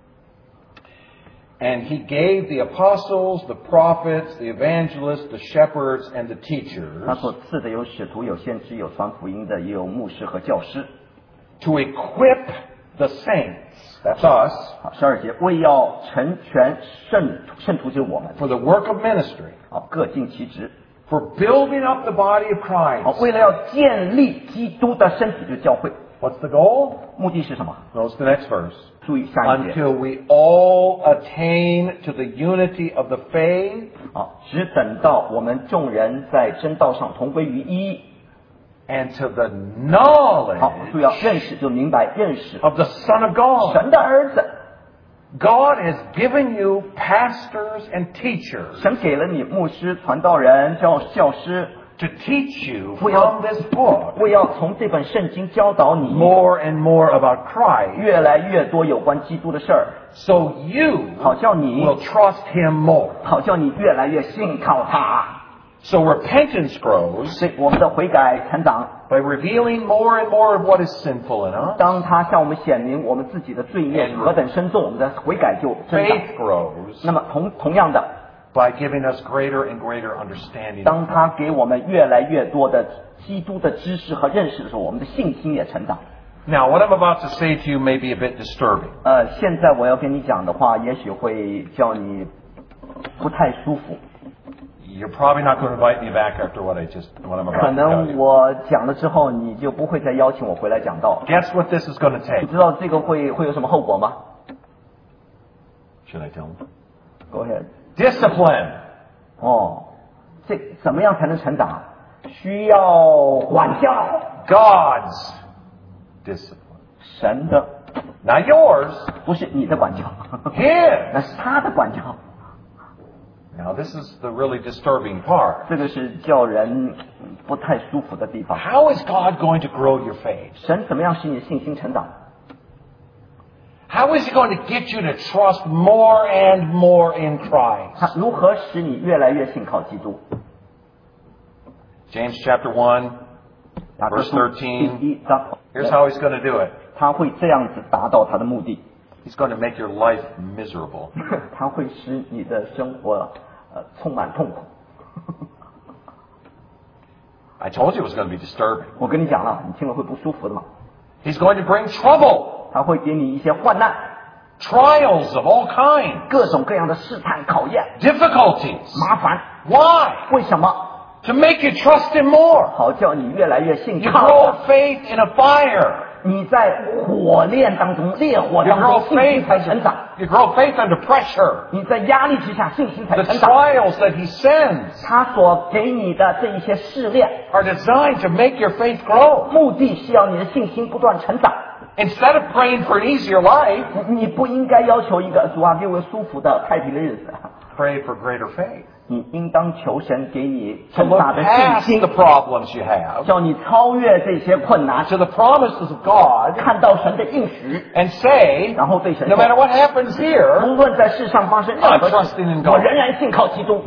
And He gave the apostles, the prophets, the evangelists, the shepherds, and the 他 teachers 所赐的有使徒，有先知，有传福音的，也有牧师和教师。 to equip the saints, that's us, 好，十二节，为要成全圣圣徒，就是我们， for the work of ministry, 好，各尽其职。 for building up the body of 好， Christ. 为了要建立基督的身体，就是教会。 What's the goal? 目的是什么？ Notice the next verse. 注意下一节。 Until we all attain to the unity of the faith 好，只等到我们众人在真道上同归于一。 and to the 好，注意要 knowledge 认识，就明白认识 of the Son of God. 神的儿子。 God has given you pastors and teachers 神给了你牧师、传道人、教教师， to teach you 为要 from this book 为要从这本圣经教导你 more and more about Christ, 越来越多有关基督的事儿， so you 好叫你 will trust Him more. 好叫你越来越信靠他。 So repentance grows 所以我们的悔改成长， by revealing more and more of what is sinful in us, 当他向我们显明我们自己的罪孽何等深重，我们的悔改就增长。 faith grows 那么同同样的， by giving us greater and greater understanding. 当他给我们越来越多的基督的知识和认识的时候，我们的信心也成长。 Now, what I'm about to say to you may be a bit disturbing. 呃，现在我要跟你讲的话，也许会叫你不太舒服。 You're probably not going to invite me back after what I just what I'm 可 about to tell 能 you. 我讲了之后，你就不会再邀请我回来讲道。 Guess what this is going to 你 take? 知道这个会会有什么后果吗 Should I tell them? ？Go ahead。 Discipline. 哦，这怎么样才能成长？需要管教， God's discipline. 神的， Not yours. 不是你的管教， His. 那是他的管教。 Now, this is the really disturbing part. 这个是叫人不太舒服的地方。 How is God going to grow your faith? 神怎么样使你的信心成长？ How is He going to get you to trust more and more in Christ? 他如何使你越来越信靠基督？ James chapter one, 雅各 verse 书第 thirteen. 一章， Here's how He's going to do it. 他会这样子达到他的目的， He's going to make your life miserable. 他会使你的生活呃充满痛苦。 I told you it was going to be disturbing. 我跟你讲了，你听了会不舒服的嘛。 He's going to bring trouble, 他会给你一些患难， trials of all kinds, 各种各样的试探、考验、 difficulties. 麻烦。 Why? 为什么？ To make you trust Him more. 好叫你越来越信 You 靠 grow 他。 faith in a fire. 你在火炼当中、烈火 You 当 grow 中，信心 faith 才成长。 under, you grow faith under pressure. 你在压力之下，信心才 The 成长。 trials that He sends 他所给你的这一些试炼， are designed to make your faith grow. 目的是要你的信心不断成长。 Instead of praying for an easier life, 你你不应该要求一个主啊给我舒服的太平的日子， pray for greater faith. 你应当求神给你 To 更 look 大的信 past 心 the，problems you have 叫你超越这些困难， to the promises of God 看到神的应许， and say, 然后对神 no 说 matter what happens here, 无论在世上发生任何 I'm trusting in 事， God 我仍然信靠基督。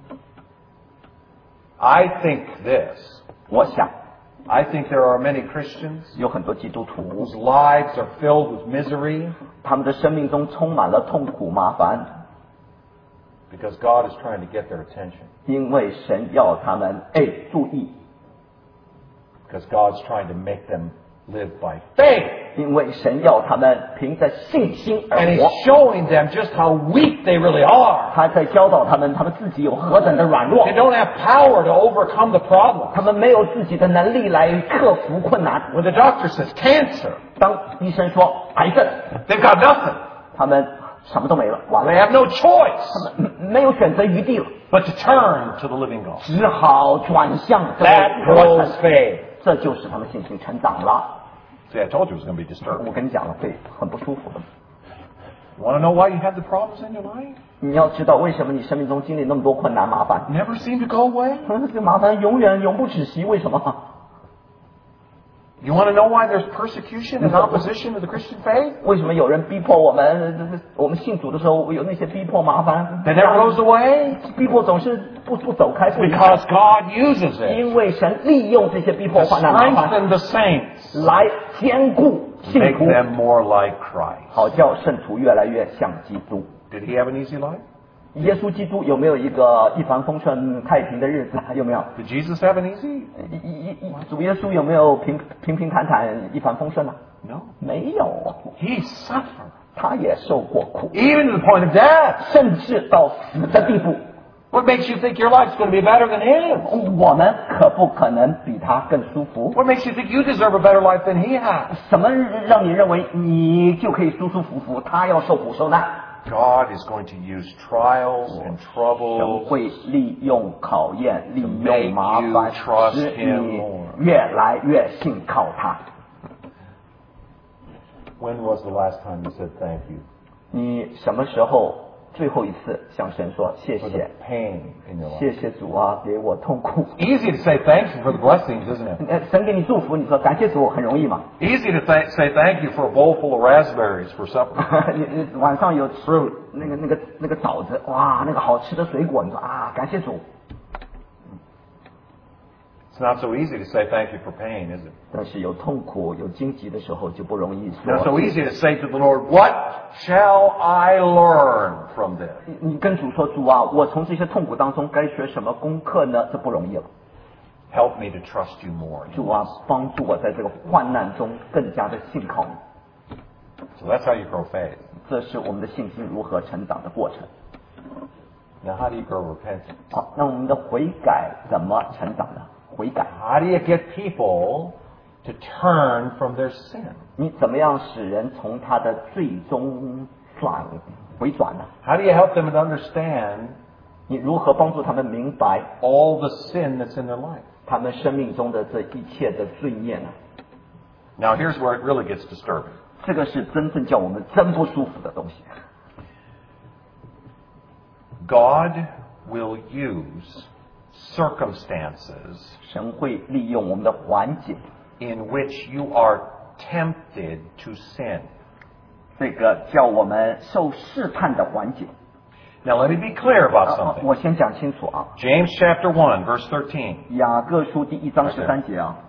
I think this. 我想 I think there are many Christians 有很多基督徒， whose lives are filled with misery 他们的生命中充满了痛苦麻烦， because God is trying to get their attention. 因为神要他们哎注意， Because God's trying to make them live by faith. 因为神要他们凭着信心而 And 活。 He's showing them just how weak they really are. 他在教导他们，他们自己有何等的软弱 They，don't have power to overcome the problem. 他们没有自己的能力来克服困难。 When the doctor says cancer, 当医生说癌症， they've got nothing. 他们什么都没了，完 They 了， have no choice 嗯没有选择余地了， but to turn to the living God. 只好转向这 That 位活 grows 神， faith. 这就是他们信心成长了。 See, I told you it was going to be disturbing. 我跟你讲了，会很不舒服的。 You want to know why you have the problems in your life? 你要知道为什么你生命中经历那么多困难麻烦， Never seem to go away? 这个麻烦永远永不止息，为什么？ You want to know why there's persecution and opposition to the Christian faith? 为什么有人逼迫我们？我们信主的时候有那些逼迫麻烦， That never goes away? 逼迫总是不不走开，不离开 Because God uses it 因为神利用这些逼迫 to 患难麻烦 strengthen the saints, 来兼顾 to 信 make 徒， them more like Christ. 好叫圣徒越来越像基督。 Did he have an easy life? 耶稣基督有没有一个一帆风顺、太平的日子？有没有？ Did Jesus have an easy? 一一一主耶稣有没有平平平坦坦、一帆风顺呢？ No. 没有， He suffered. 他也受过苦， Even to the point of death. 甚至到死的地步。 What makes you think your life's going to be better than his? 我们可不可能比他更舒服？ What makes you think you deserve a better life than he has? 什么让你认为你就可以舒舒服服？他要受苦受难， God is going to use trials and 神 troubles 会利用考验、利 make 用麻 you 烦， trust 使 him 你 more. 越来越信靠他。 When was the last time you said thank you 你什么时候最后一次向神说谢 for 谢？ the pain in your life? 谢谢主啊，给我痛苦。 Easy to say thank you for the blessings, isn't it? 呃神给你祝福，你说感谢主很容易嘛？ Easy to th- say thank you for a bowl full of raspberries for supper. 你你晚上有吃那个那个那个枣子，哇，那个好吃的水果，你说啊，感谢主。 It's not so easy to say thank you for pain, is it? 但是有痛苦、有荆棘的时候，就不容易 It's not so 说。 easy to say to the Lord, what shall I learn from this? 你你跟主说，主啊，我从这些痛苦当中该学什么功课呢？这不容易了。 Help me to trust you more. 主啊，帮助我在这个患难中更加的信靠你。 So that's how you grow faith. 这是我们的信心如何成长的过程。 Now, how do you grow repentance? 好，那我们的悔改怎么成长呢？悔改， How do you get people to turn from their sin? 你怎么样使人从他的最终转回转呢？ How do you help them to understand 你如何帮助他们明白 all the sin that's in their life? 他们生命中的这一切的罪孽呢？ Now, here's where it really gets disturbing. 这个是真正叫我们真不舒服的东西。 God will use circumstances 神会利用我们的环境， in which you are tempted to sin. 这个叫我们受试探的环境。 Now, let me be clear about 啊 something. 我先讲清楚啊， James chapter one, verse thirteen. 雅各书第一章十三节啊，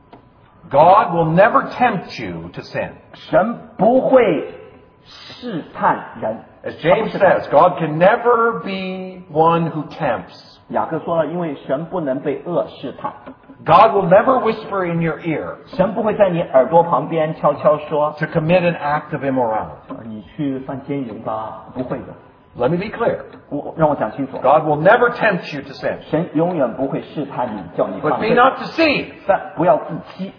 God will never tempt you to sin. 神不会试探人。 As James says, God can never be one who tempts. 雅各说了，因为神不能被恶试探， God will never whisper in your ear 神不会在你耳朵旁边悄悄说 to commit an act of immorality. 你去犯奸淫吧，不会的。 Let me be clear. 我让我讲清楚， God will never tempt you to sin. 神永远不会试探你，叫你 But 犯 be 罪。 not deceived. 但不要自欺，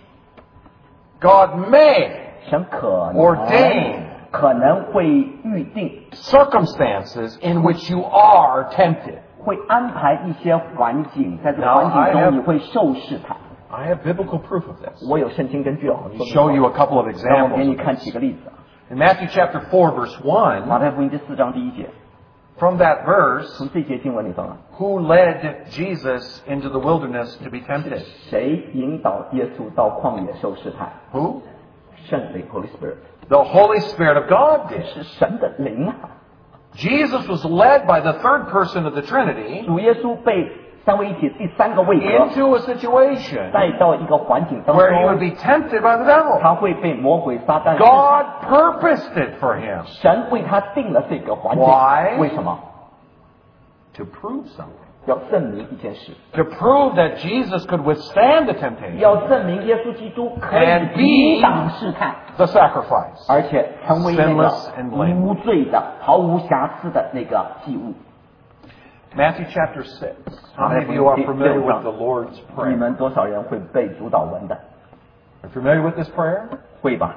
God may 神可能 ordain 可能会预定， circumstances in which you are tempted. 会安排一些环境，在这个 Now, 环境 I 中 have- 你会受试探。 I have biblical proof of this. 我有圣经根据啊， Let me show you a couple of 让我给 examples 你 of 看 this. 几个例子啊。 In Matthew chapter four, verse 马 one, 太福音第四章第一节， from that verse, 从这节经文里头啊， who led Jesus into the wilderness to be tempted? 谁引导耶稣到旷野受试探？ Who? 圣灵 （Holy Spirit） The Holy Spirit of God did. 是神的灵啊。 Jesus was led by the third person of the Trinity 主耶稣被三位一体第三个位格 into a situation 带到一个环境当 where he would 中， be tempted by the devil. 他会被魔鬼撒旦试探。 God purposed it for him 神为他定了这个环境 Why？ 为什么？ to prove something. 要证明一件事， To prove that Jesus could withstand the temptation, 要证明耶稣基督可以 And be- 抵挡试探， the sacrifice. 而且成为那 Sinless and 个 blameless. 无罪的、毫无瑕疵的那个祭物。 Matthew chapter six. How many of you are familiar with the Lord's 你 Prayer? 们多少人会背主导文的？ Are you familiar with this prayer? 会吧？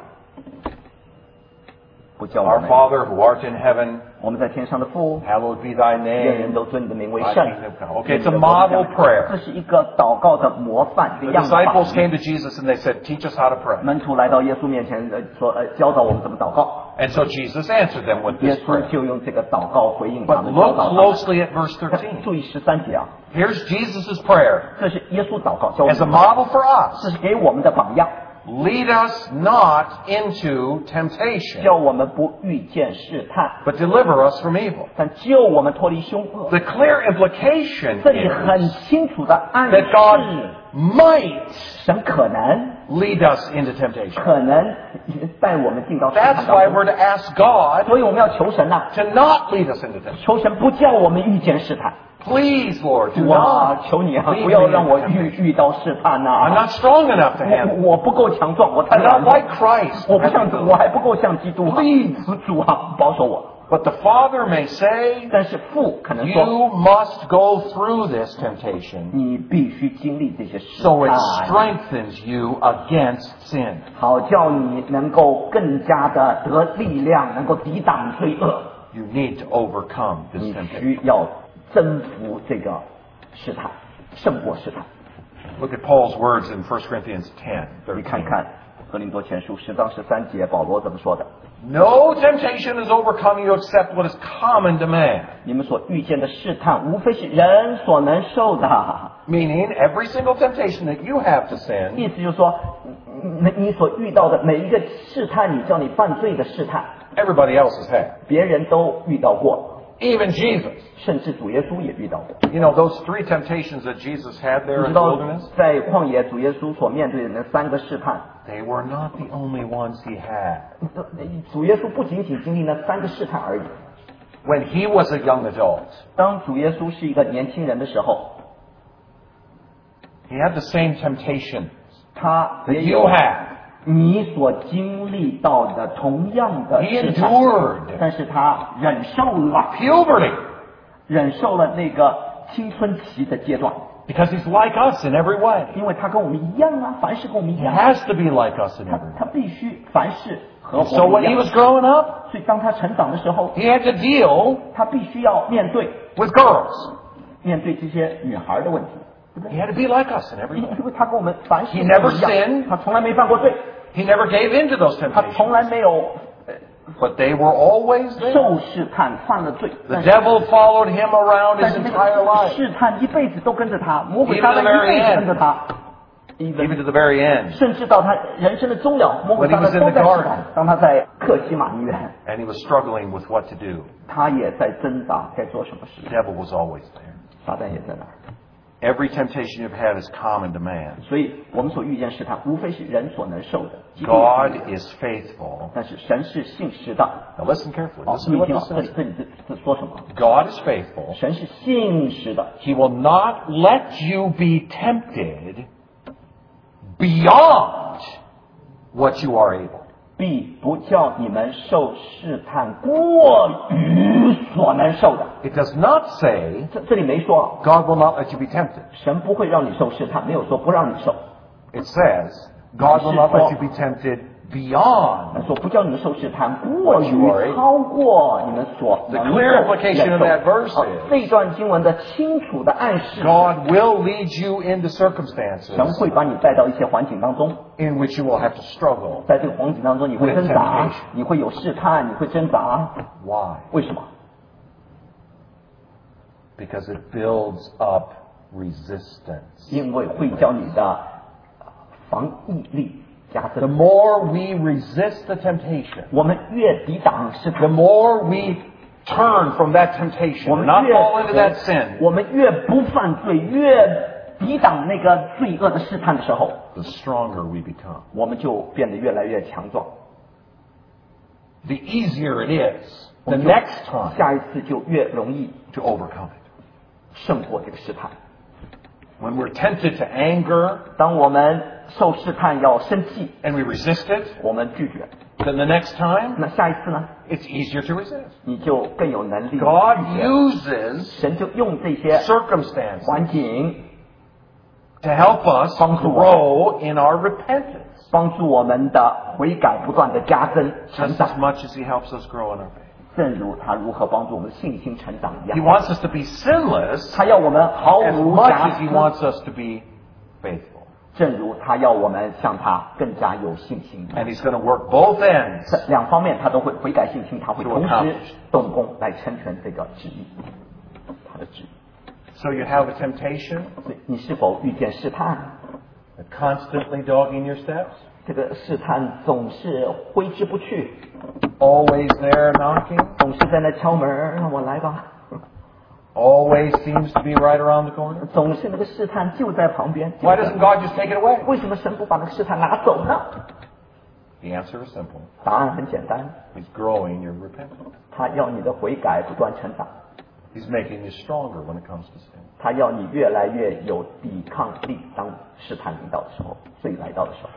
不叫我 Our 们， Father who art in heaven, 我们在天上的父， hallowed be thy 愿人 name. 都尊你的名为 Thy 圣。 kingdom come. Okay, it's a model prayer. 这是一个祷告的模范的 The 样法。 disciples came to Jesus and they said, teach us how to pray. 门徒来到耶稣面前，呃，说，呃，教导我们怎么祷告。 And so Jesus answered them with 耶 this 稣 prayer. 就用这个祷告回应他 But 们， look 教导他们。 closely at verse thirteen. 注意十三节啊， Here's Jesus' prayer 这是耶稣祷告，教我 as a 们， model for us. 这是给我们的榜样， Lead us not into temptation, 叫我们不遇见试探， but deliver us from evil. 但救我们脱离凶恶。 The clear implication 这里很 is 清楚的暗 that 示， God might 神可能 lead us into temptation. 可能带我们进到试探 That's 当 why 中， we're to ask God 所以我们要求神呐、 to not lead us into temptation. 求神不叫我们遇见试探。 Please, Lord, do 哇， not 求你啊， lead 不要 me 让我 into 遇 temptation. 遇到试探呐、 I'm not strong enough to 我 handle. 我不够强壮，我太 I'm 软 not 弱， like Christ. 我不像我还不够像基督啊 Please. 主啊，保守我。 But the Father may say, 但是父可能说， you must go through this temptation 你必须经历这些试 so it 探， strengthens you against sin. 好叫你能够更加的得力量，能够抵挡罪恶。 You need to overcome this 你 temptation. 需要征服这个试探，胜过试探。 Look at Paul's words in First Corinthians ten, 你看 thirteen. 看哥林多前书十章十三节，保罗怎么说的？ No temptation has overcome you except what is common to man. 你们所遇见的试探，无非是人所能受的。 Meaning, every single temptation that you have to sin, 意思就是说，你你所遇到的每一个试探，你叫你犯罪的试探， everybody else has had. 别人都遇到过。 Even Jesus. 甚至主耶稣也遇到过。 You know, those three temptations that Jesus had 你 there 知 in the 道 wilderness, 在旷野主耶稣所面对的那三个试探， they were not the only ones he had. 主耶稣不仅仅经历那三个试探而已。 When he was a young adult, 当主耶稣是一个年轻人的时候， he had the same temptations 他 that 也 you 有 had. 你所经历到的同样的 He 试探， endured 但是他忍受了， puberty 忍受了那个青春期的阶段， because he's like us in every way. 因为他跟我们一样啊，凡事跟我们一 He 样， has to be like us in 他 every 他 way. 必须凡事和 So 我 when 们 he 一 was 样。 growing up, 所以当他成长的时候， he had to deal 他必须要面对 with girls. 面对这些女孩的问题，对不 He 对？ had to be like us in every way. 因为他跟我们凡事 He 跟我 never 们一样， sinned. 他从来没犯过罪， He never gave in to those 他从 temptations. 来没有 But they were always there. 受试探犯了罪。 The 但是 devil followed him around 但 his 是那 entire 个 life, 试探一辈子都跟着他，魔鬼 Even 撒旦 to the very 一辈子 end. 跟着他， even to the very end. 甚至到他人生的终了，魔鬼 When he 撒 was 旦 in 都 the 在试 garden. 探。当他在克西马尼园， And he was struggling with what to do. 他也在挣扎该做什么事 The，devil was always there. 撒旦也在那儿。 Every temptation you've had is common to man. 所以我们所遇见试探，无非是人所能受的。基督 God is faithful. 但是神是信实的。 Now listen carefully. 哦， Listen 你 to what 听 this 好，这里 says. 这里这这说什么？ God is faithful. 神是信实的， He will not let you be tempted beyond what you are able. 必不叫你们受试探过于所能受的。 It does not say 这这里没说 God will not let you be tempted. 神不会让你受试探，没有说不让你受， It says God will not let you be tempted beyond. 说不叫你们受试探过于超过你们所能 The 够 clear 忍 implication of that verse 受。哦 is 这一段经文的清楚的暗示， God will lead you into circumstances 神会把你带到一些环境当中， in which you will have to struggle. 在这个环境当中你会挣扎，你会有试探，你会挣扎。 Why? 为什么？ Because it builds up resistance. 因为会教你的防御力加 The 增。 more we resist the temptation, 我们越抵挡试 the 探， more we turn from that temptation 我 and 们 not 越 fall into that sin, 我们越不犯罪，越抵挡那个罪恶的试探的时候， the stronger we become. 我们就变得越来越强壮。 The easier it is 我 the 们就 next time 下一次就越容易 to overcome it. 胜过这个试探。 When we're tempted to anger 当我们受试探要生气， and we resist it, 我们拒绝， then the next time 那下一次呢， it's easier to resist. 你就更有能力 God 拒绝。 uses 神就用这些 circumstances 环境 to help us 帮助我。 grow in our repentance 帮助我们的悔改不断的加增成 just 长 as，much as He helps us grow in our faith. 正如他如何帮助我们的信心成长一 He 样。 wants us to be sinless 他要我们毫 as 无 much 瑕 as He 疵， wants us to be faithful. 正如他要我们向他更加有信心。 And He's going to work both ends 这两方面他都会悔改信心，他会 To 同时 accomplish 动工来成全这个旨意，他的旨意。 So you have a temptation 所以你是否遇见试探？ that's constantly dogging your steps, 这个试探总是挥之不去， always there knocking, 总是在那敲门，让我来吧。 always seems to be right around the corner. 总是那个试探就在旁边。 Why doesn't God just take it away? 为什么神不把那个试探拿走呢？ The answer is simple. 答案很简单， He's growing your repentance. 他要你的悔改不断成长， He's making you stronger when it comes to sin. 他要你越来越有抵抗力。当试探临到的时候，罪来到的时候，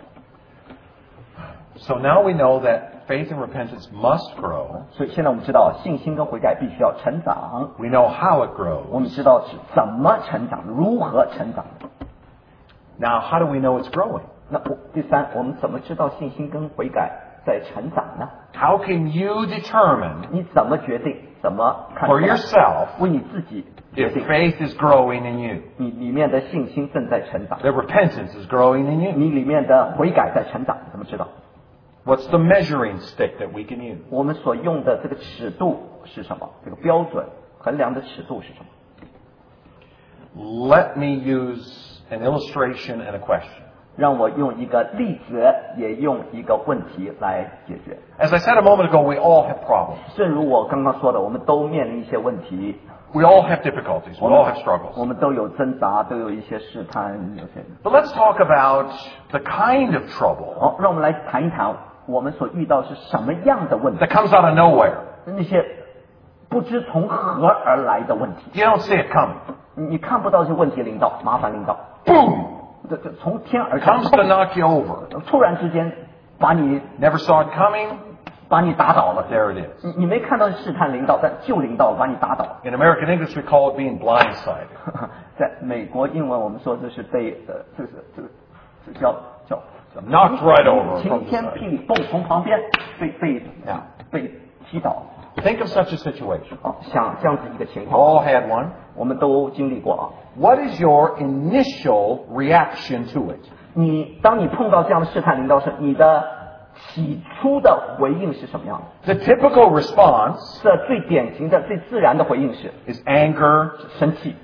So now we know that faith and repentance must grow. 所以现在我们知道信心跟悔改必须要成长。 We know how it 我 grows. 们知道是怎么成长，如何成长。 Now, how do we know it's growing? 那我第三，我们怎么知道信心跟悔改在成长呢？ How can you determine 你怎么决定？怎么看 for 出来 yourself 为你自己决 if 定， faith is growing in you, 你里面的信心正在成长， that repentance is growing in you? 你里面的悔改在成长？怎么知道？ What's the measuring stick that we can use? 我们所用的这个尺度是什么？这个标准衡量的尺度是什么？ Let me use an illustration and a question. 让我用一个例子，也用一个问题来解决。 As I said a moment ago, we all have problems. 正如我刚刚说的，我们都面临一些问题， We all have difficulties. We 我们 all have struggles. 我们都有挣扎，都有一些试探，有些。 But let's talk about the kind of trouble 好，让我们来谈一谈我们所遇到是什么样的问题， that comes out of nowhere. 那些不知从何而来的问题， You don't see it coming. 你你看不到这些问题临到，麻烦临到， Boom! 这这从天而降， Comes to knock you over. 突然之间把你 Never saw it coming. 把你打倒了。 There it is. 你你没看到试探临到，但就临到了，把你打倒。 In American English, we call it being blindsided. 在美国英文我们说这是被呃，这是这个这叫叫叫 Knocked right over 晴 from the 天 side. 霹雳，嘣从旁边被被啊被击倒。 Think of such a situation. 好，像这样子一个情 We've 况， all had one. 我们都经历过啊。 What is your initial reaction to it? 你当你碰到这样的试探临到时，你的起初的回应是什么样的？ The typical response 这最典型的、最自然的回应是 is anger, 生气，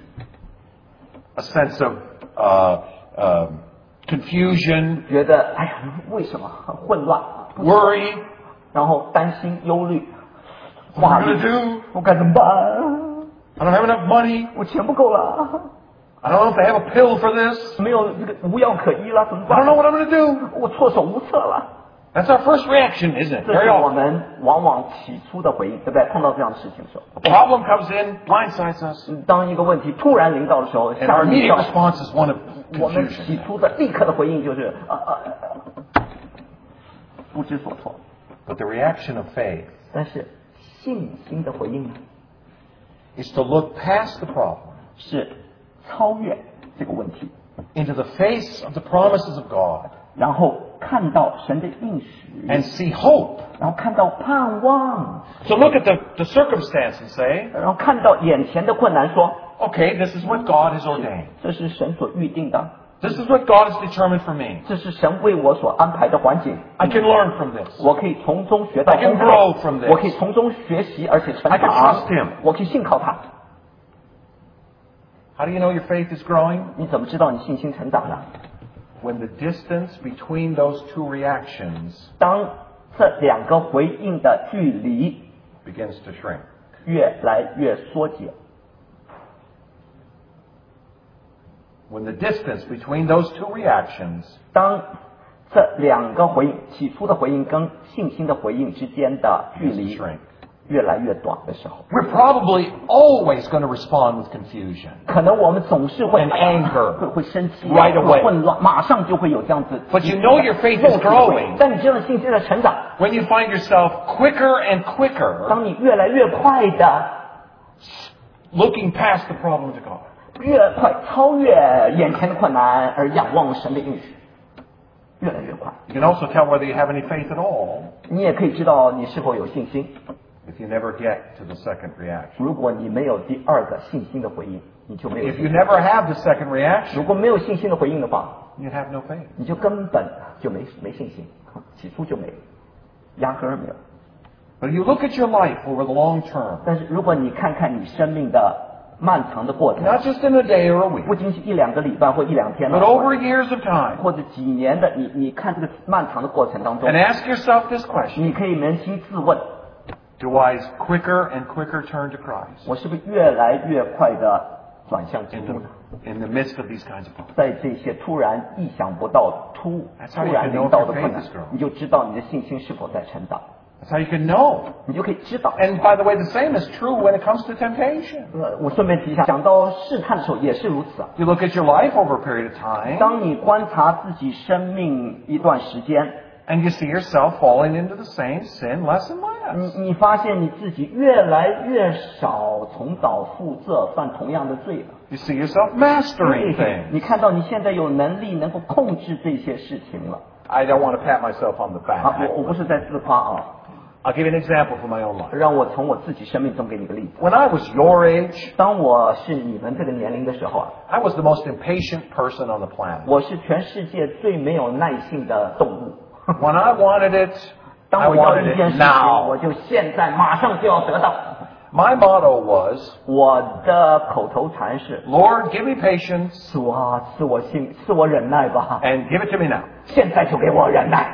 a sense of uh, uh, confusion, 觉得哎呀为什么很混乱， worry. 然后担心、忧虑， What 话 am I 语 going to do? 我该怎么办？ I don't have enough money. 我钱不够了， I don't know if they have a pill for this. 没有这个无药可医了，怎么 I don't 办？ know what I'm going to do. 我措手无策了。 That's our first reaction, isn't it? 这 Very 是我 often. 们往往起初的回应，对不对？碰到这样的事情的时候， A problem comes in, blindsides us. 当一个问题突然临到的时候， And 吓 our 你一 immediate 跳， response is one of 我们起 confusion. 初的立刻的回应就是呃呃呃不知所措。 But the reaction of faith 但是信心的回应呢， is to look past the problem 是超越这个问题， into the face of the promises of God 然后看到神的应许， and see hope. 然后看到盼望， So look at the, the circumstance and say, 然后看到眼前的困难，说 okay, this is what God has ordained. 这是神所预定的， This is what God has determined for me. 这是神为我所安排的环境， I can learn from this. 我可以从中学到 I can 功 grow 课 from，this. 我可以从中学习而且成 I can 长 trust him. 我可以信靠他。 How do you know your faith is growing? 你怎么知道你信心成长呢？ When the distance between those two reactions 当这两个回应的距离 begins to shrink. 越来越缩减， When the distance between those two reactions 当这两个回应起初的回应跟信心的回应之间的距 begins 离 to shrink. 越来越短的时候， We're probably always going to respond with confusion. 可能我们总是会 And anger 会会生气 right 会 away. 混乱，马上就会有这样子。 But you know your faith is growing 但你知道信心的成长， when you find yourself quicker and quicker 当你越来越快的 looking past the problem to God. 越快超越眼前的困难而仰望神的应许，越来越快。 You can also tell whether you have any faith at all 你也可以知道你是否有信心。 if you never get to the second reaction. 如果你没有第二个信心的回应，你就没有 If 信 you 心。 never have the second reaction, 如果没有信心的回应的话， you have no faith. 你就根本就没没信心，起初就没有，压根儿没有。 But if you look at your life over the long term, 但是如果你看看你生命的漫长的过程， not just in a day or a 不 week, 仅是一两个礼拜或一两天 but 的， over years of time, 或者几年的，你你看这个漫长的过程当中 and，ask yourself this question, 你可以扪心自问： do I quicker and quicker turn to Christ 我是不是越来越快的转向基 in 督 the, 呢？ in the midst of these kinds of problems? 在这些突然意想不到、突 That's 突 how you 然 can know 临 if 到 your 的 faith 困难 is growing.， 你就知道你的信心是否在成长， That's how you can know. 你就可以知道。 And by the way, the same is true when it comes to temptation. 呃，我顺便提一下，讲到试探的时候也是如此啊。 You look at your life over a period of time, 当你观察自己生命一段时间， and you see yourself falling into the same sin less and 你 less. 你发现你自己越来越少重蹈覆辙，犯同样的罪了。 You see yourself mastering things. 你看到你现在有能力能够控制这些事情了。 I don't want to pat myself on the 啊， back. 我我不是在自夸啊， I'll give you an example from my own life. 让我从我自己生命中给你个例子。 When I was your age, 当我是你们这个年龄的时候啊， I was the most impatient person on the planet. 我是全世界最没有耐性的动物。 When I wanted it, 当 I 我要 wanted 一件 it 事情，我 now. 就现在马上就要得到。 My motto was, 我的口头禅是 Lord, give me patience 主啊，赐我信，赐我忍耐吧， and give it to me now. 现在就给我忍耐。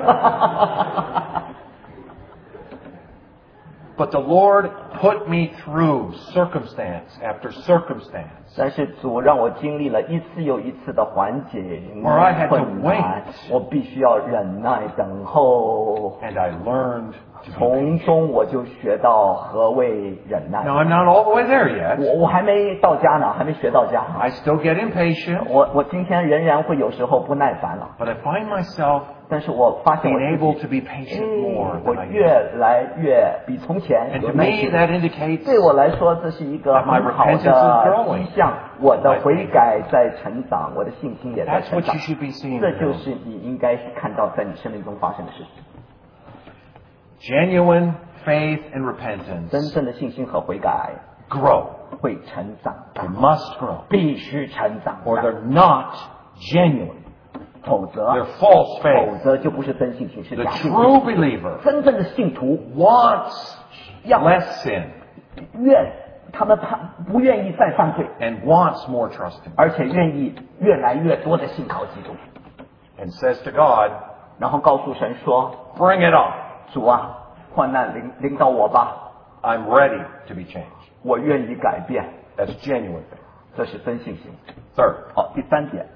But the Lord put me through circumstance after circumstance. 但是主让我经历了一次又一次的缓解 Where I had to 困难， wait. 我必须要忍耐等候， And I learned to be 从 patient. 中我就学到何谓忍耐。 Now, I'm not all the way there yet. 我我还没到家呢，还没学到家。 I still get impatient, 我我今天仍然会有时候不耐烦了， but I find myself 但是我发现我 being 自 able 己 to be patient 哎 more 我 than I 越 used. 来越比从前 And 有 to 耐 me, 心。 that indicates 对我来说，这是一个 that my 很好 repentance is 的 growing. 迹象。我的悔改在成长，我的信心也在 That's 成 what 长 you。should be seeing. 这 now. 就是你应该看到在你生命中发生的事情。 Genuine faith and 真 repentance 正的信心和悔改 grow. 会成长 They 的， must grow. 必须成长 Or 的， they're not genuine. 否则 They're false 否 faith. 则就不是真信心，是 The 假信 true 心。 believer 真正的信徒 wants 要 less sin 愿他们怕不愿意再犯罪， and wants more trust in God. 而且愿意越来越多的信靠基督， And says to God, 然后告诉神说 bring it on. 主啊，患难临临到我吧， I'm ready to be changed. 我愿意改变， That's genuine faith. 这是真信心。 Third, 好，第三点，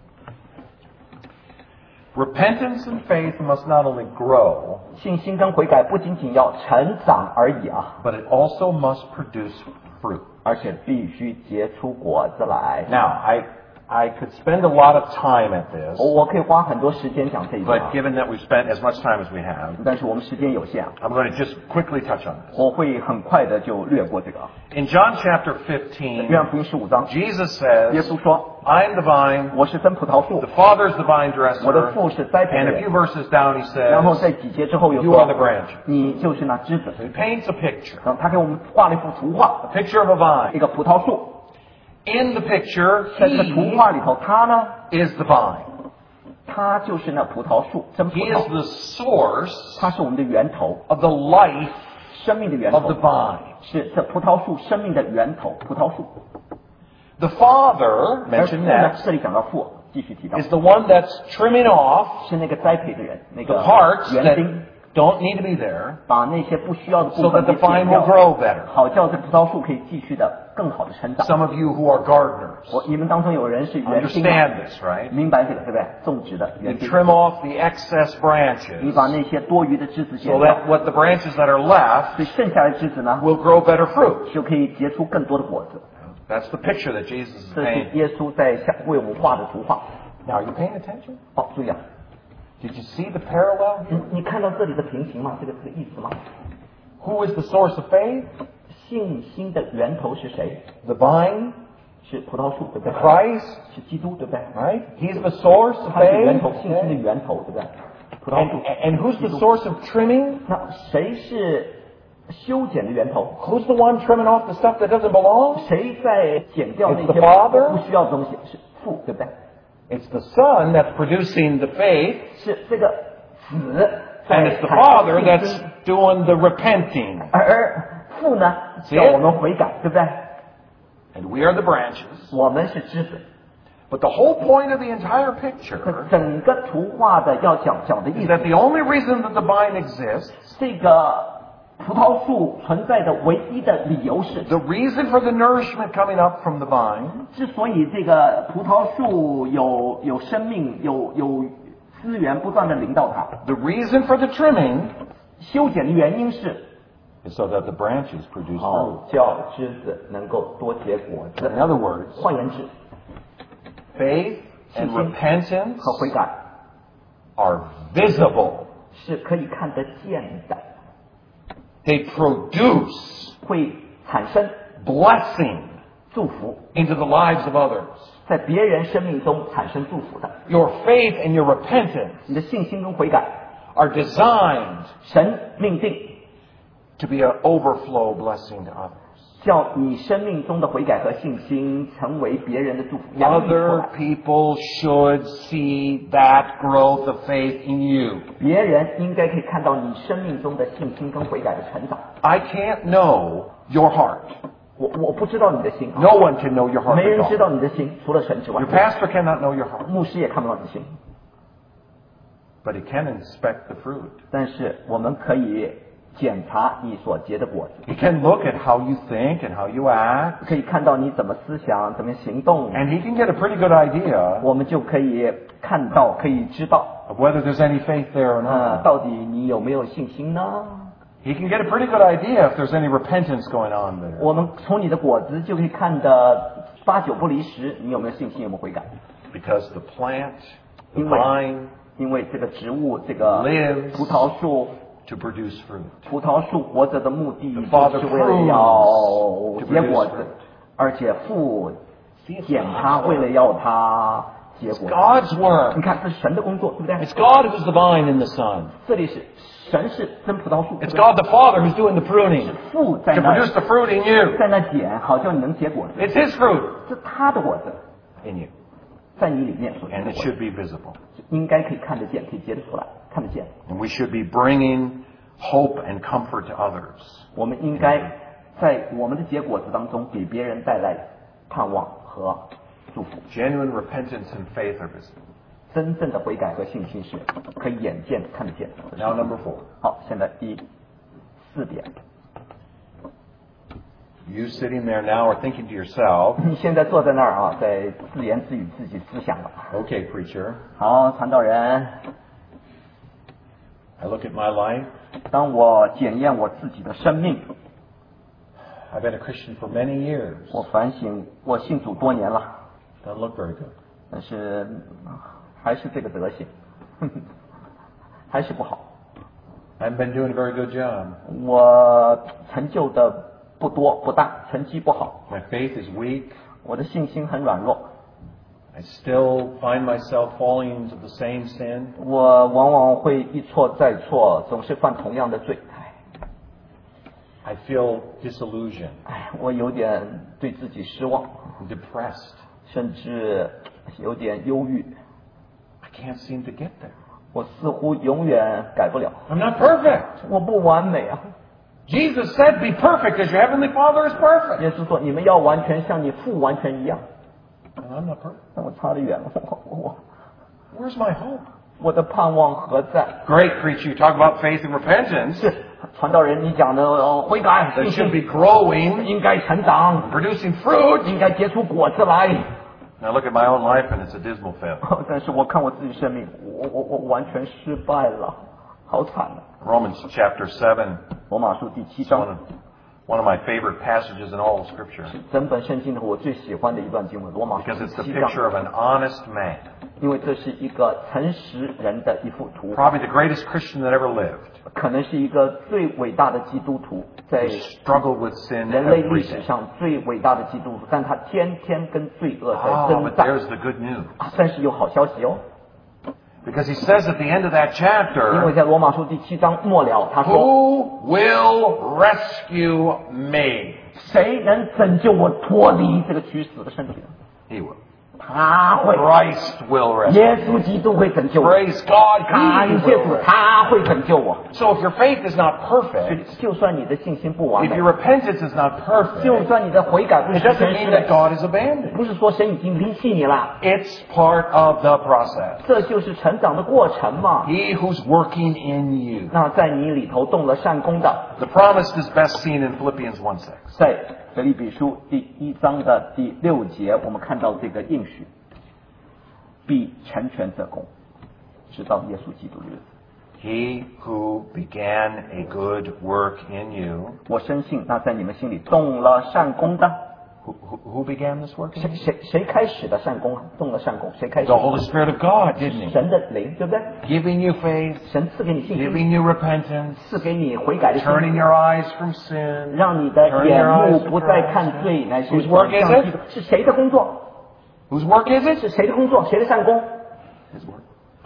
repentance and faith must not only grow, 信心跟悔改不仅仅要成长而已啊， but it also must produce fruit. 而且必须结出果子来。 Now, I, I could spend a lot of time at this, 我我可以花很多时间讲这一点 but 啊， given that we've spent as much time as we have, 但是我们时间有限啊， I'm going to just quickly touch on this. 我会很快的就略过这个啊。 In John chapter fifteen, 约翰福音十五章， Jesus 耶 says, 稣说 I am the vine, 我是真葡萄树 the，Father is the vine 我的 dresser, 父是栽培的 and a 人 few。verses down he 然后 says, 在几节之后又 You are the 说 branch. 你就是那枝子。 He paints a picture, 然后他给我们画了一幅图画， a picture of a 一 vine. 个葡萄树。 In the picture, 在这个图 he 画里头，他呢， is the vine. 他就是那葡萄树，真葡 He is 萄， the source 他是我们的源头， of the life 生命的源 of 头 the，vine. 是这葡萄树生命的源头，葡萄树。 The Father, 而父 mentioned 呢， next, 这里讲到父，继续提到 is the one that's trimming off 是那个栽培的人，那 the 个 parts 园 that 丁， don't need to be there 把那些不需要的 so 部分 that 给 the 剪 vine 掉 will，grow better. 好叫这葡萄树可以继续的更好的成长。 Some of you who are gardeners 我你们当中有人是园丁啊， understand this, right? 明白这个对不对？种植的 You 园丁， trim off the excess 你 branches 把那些多余的枝子 so 剪掉， that what the branches that are left 所以剩下的枝子呢， will grow better fruit. 就可以结出更多的果子。 That's the picture that Jesus is 这是 painting. 耶稣在下为我们画的图画。 Now, are you paying attention? 好，注意啊， Did you see the parallel 你 here? 你看到这里的平行吗？这个这个意思吗？ Who is the source of faith? 信心的源头是谁？ The vine, 是葡萄树，对不对？ Christ, 是基督，对不对？ right? He's the source of 他是源头， faith. 信心的源头，对不对？葡萄 And, 树。 and who's the source of trimming? 那谁是修剪的源头？ Who's the one trimming off the stuff that doesn't belong? 谁在剪掉那 It's 些 the Father. 不需要的东西？是父，对不对？ It's the Son that's producing the faith, 是这个子在 and it's the 产 Father 生 that's 信心， doing the repenting. 而父呢 See 叫 it? 我们悔改，对不对？ And we are the branches. 我们是枝子。 But the whole point of the entire 这 picture 整个图画的要讲讲的意 is 思 that，the only reason that the vine exists, 这个葡萄树存在的唯一的理由是， the reason for the nourishment coming up from the vine, 之所以这个葡萄树有有生命，有有资源不断的临到它， the reason for the trimming 修剪的原因是 is so that the branches produce fruit. 好叫枝子能够多结果子。 In other words, 换言之， faith and 信心 repentance 和悔改 are visible. 是可以看得见的， They produce 会产生 blessing 祝福， into the lives of others. 在别人生命中产生祝福的。 Your faith and your repentance 你的信心跟悔改， are designed 神命定 to be an overflow blessing to others. 叫你生命中的悔改和信心成为别人的祝福。 Other people should see that growth of faith in you. 别人应该可以看到你生命中的信心跟悔改的成长。 I can't know your heart. 我我不知道你的心， No one can know your heart 没人 at 知 all. 道你的心，除了神之外。 Your pastor cannot know your heart. 牧师也看不到你的心， But he can inspect the fruit. 但是我们可以检查你所结的果子， He can look at how you think and how you act. 可以看到你怎么思想，怎么行动， And he can get a pretty good idea 我们就可以看到，可以知道， of whether there's any faith there or 呃， not. 到底你有没有信心呢？ He can get a pretty good idea if there's any repentance going on there. 我们从你的果子就可以看得八九不离十，你有没有信心，有没有悔改？ Because the plant, the 因为 vine, 因为这个植物，这个 lives 葡萄树， to produce fruit. 葡萄树活着的目的 The Father 就是为了要 prunes to 结果 produce 子 fruit.， 而且父 See, it's 剪它，为了要它结果子。 God's work. 你看，这是神的工作，对不对？ It's God who's the vine and the Son. 这里是神是真葡萄树，对 It's 不对 God the Father who's doing the pruning 父在 to 那 produce the fruit in you. 在那剪，好叫你能结果子。 It's His fruit 是他的果子， in you. 在你里面所结 And 的 it 果子， should be visible. 应该可以看得见，可以结得出来，看得见。 And we should be bringing hope and comfort to others. 我们应该在我们的结果子当中，给别人带来盼望和祝福。 Genuine repentance and faith are visible. 真正的悔改和信心是可以眼见看得见的。 Now number four. 好，现在第四点， You sitting there now are thinking to yourself, 你现在坐在那儿啊，在自言自语自己思想了。 okay, preacher, 好，传道人， I look at my life. 当我检验我自己的生命， I've been a Christian for many years. 我反省，我信主多年了， Doesn't look very good. 但是还是这个德行，还是不好。 I haven't been doing a very good job. 我成就的不多不大，成绩不好， My faith is weak. 我的信心很软弱， I still find myself falling into the same sin. 我往往会一错再错，总是犯同样的罪。唉 I feel disillusioned, 唉，我有点对自己失望， depressed. 甚至有点忧郁。 I can't seem to get there. 我似乎永远改不了， I'm not perfect. 我不完美啊。 Jesus said, be perfect as your heavenly Father is perfect. 耶稣说：“你们要完全像你父完全一样。 And I'm not perfect. ” 但我差得远了，我我 Where's my hope? 我的盼望何在？ Great preacher, you talk about faith and repentance. 是传道人，你讲的呃悔改 That 信 should 心 be growing, 应该成长， producing fruit. 应该结出果子来。 Now look at my own life and it's a dismal failure. 但是我看我自己生命，我我我完全失败了，好惨啊！ Romans chapter seven, 罗马书第七 one 章 of, one of my favorite passages in all of Scripture. 是整本圣经的我最喜欢的一段经文，罗马书 Because it's the 第七章， picture of an honest man. 因为这是一个诚实人的一幅图， Probably the greatest Christian that ever lived. 可能是一个最伟大的基督徒，在 Struggled with sin 人类 every 历史 day. 上最伟大的基督徒，但他天天跟罪恶在 Ah, 征 but 战。 there's the good news. 啊但是有好消息哦， Because he says at the end of that 因为 chapter, 在罗马书第七章末了，他说 who will rescue me?：“ 谁能拯救我脱离这个屈死的身体呢？ He will. 他会， Christ will rescue. 耶稣基督会拯救我。 Praise God, 感 He 谢 will 主， rescue. 他会拯救我。 So if your faith is not 所以 perfect, 就算你的信心不完 if 美， your repentance is not 就 perfect, 算你的悔改不 it 是 doesn't 全 mean 实 that 的， God is abandoned. 不是说神已经离弃你了， It's part of the process. 这就是成长的过程嘛。 He who's working in you. 那在你里头动了善功的， The promise is best seen in Philippians one six. 在腓立比书第一章的第六节，我们看到这个应许，必成全这功，直到耶稣基督的日子。 He who began a good work in you. 我深信，那在你们心里动了善功的， Who, who, who began this work in 谁 you? 谁谁开始的善功啊？动了善功，谁开始 The？Holy Spirit of God, didn't he? 神的灵，对不对？ Giving you faith, 神赐给你信心， giving you repentance, 赐给你悔改的心， turning your eyes from sin. 让你的眼目不再看罪，乃是 Whose work is 转向基督。是谁的工作？ Whose work is it? 是谁的工作？谁的善功？ His work.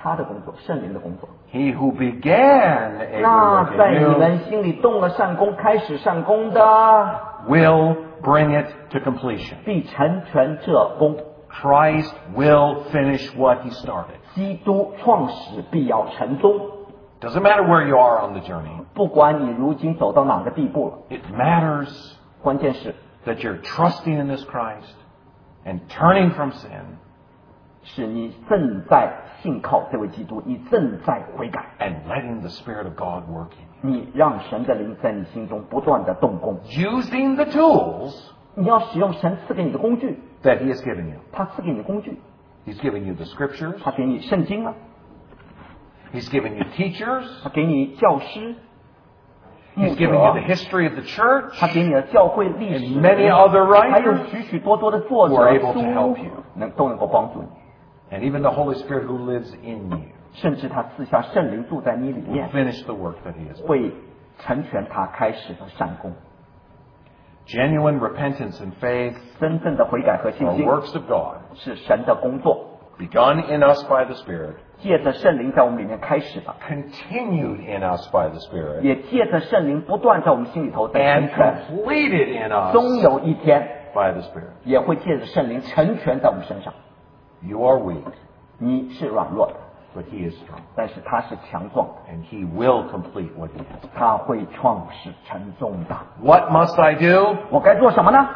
他的工作，圣灵的工作。 He who began a 那 good 在 work 你 in 们心里动了善功，开始善功的， you will bring it to completion. 必成全这功。 Christ will finish what he started. 基督创始必要成终。 Doesn't matter where you are on the journey. 不管你如今走到哪个地步了， It matters 关键是 that you're trusting in this Christ and turning from sin 是你正在信靠这位基督，你正在悔改， and letting the Spirit of God work in 你让神的灵在你心中不断的动工。 you. Using the tools 你要使用神赐给你的工具， that he has given you. 他赐给你的工具， He's given you the scriptures. 他给你圣经啊， He's given you teachers. 他给你教师、牧 He's given you the 者， history of the church 他给你的教会历 and 史， many other 还有 writers. 许许多多的作 who are 者 able to help 书 you. 能都能够帮助你， And even the Holy Spirit who lives in you 甚至他赐下圣灵住在你里 will 面， finish the work that he has done. 会成全他开始的善功。 Genuine repentance and faith 真正的悔改和信 are 心 works of God 是神的工作， begun in us by the Spirit, 借着圣灵在我们里面开始的， continued in us by the Spirit, 也借着圣灵不断在我们心里头在 and 成全， completed in us 终有一天 by the Spirit. 也会借着圣灵成全在我们身上。 You are weak, 你是软弱的， but he is strong. 但是他是强壮的， And he will complete what he has done. 他会创始成终的。 What must I do? 我该做什么呢？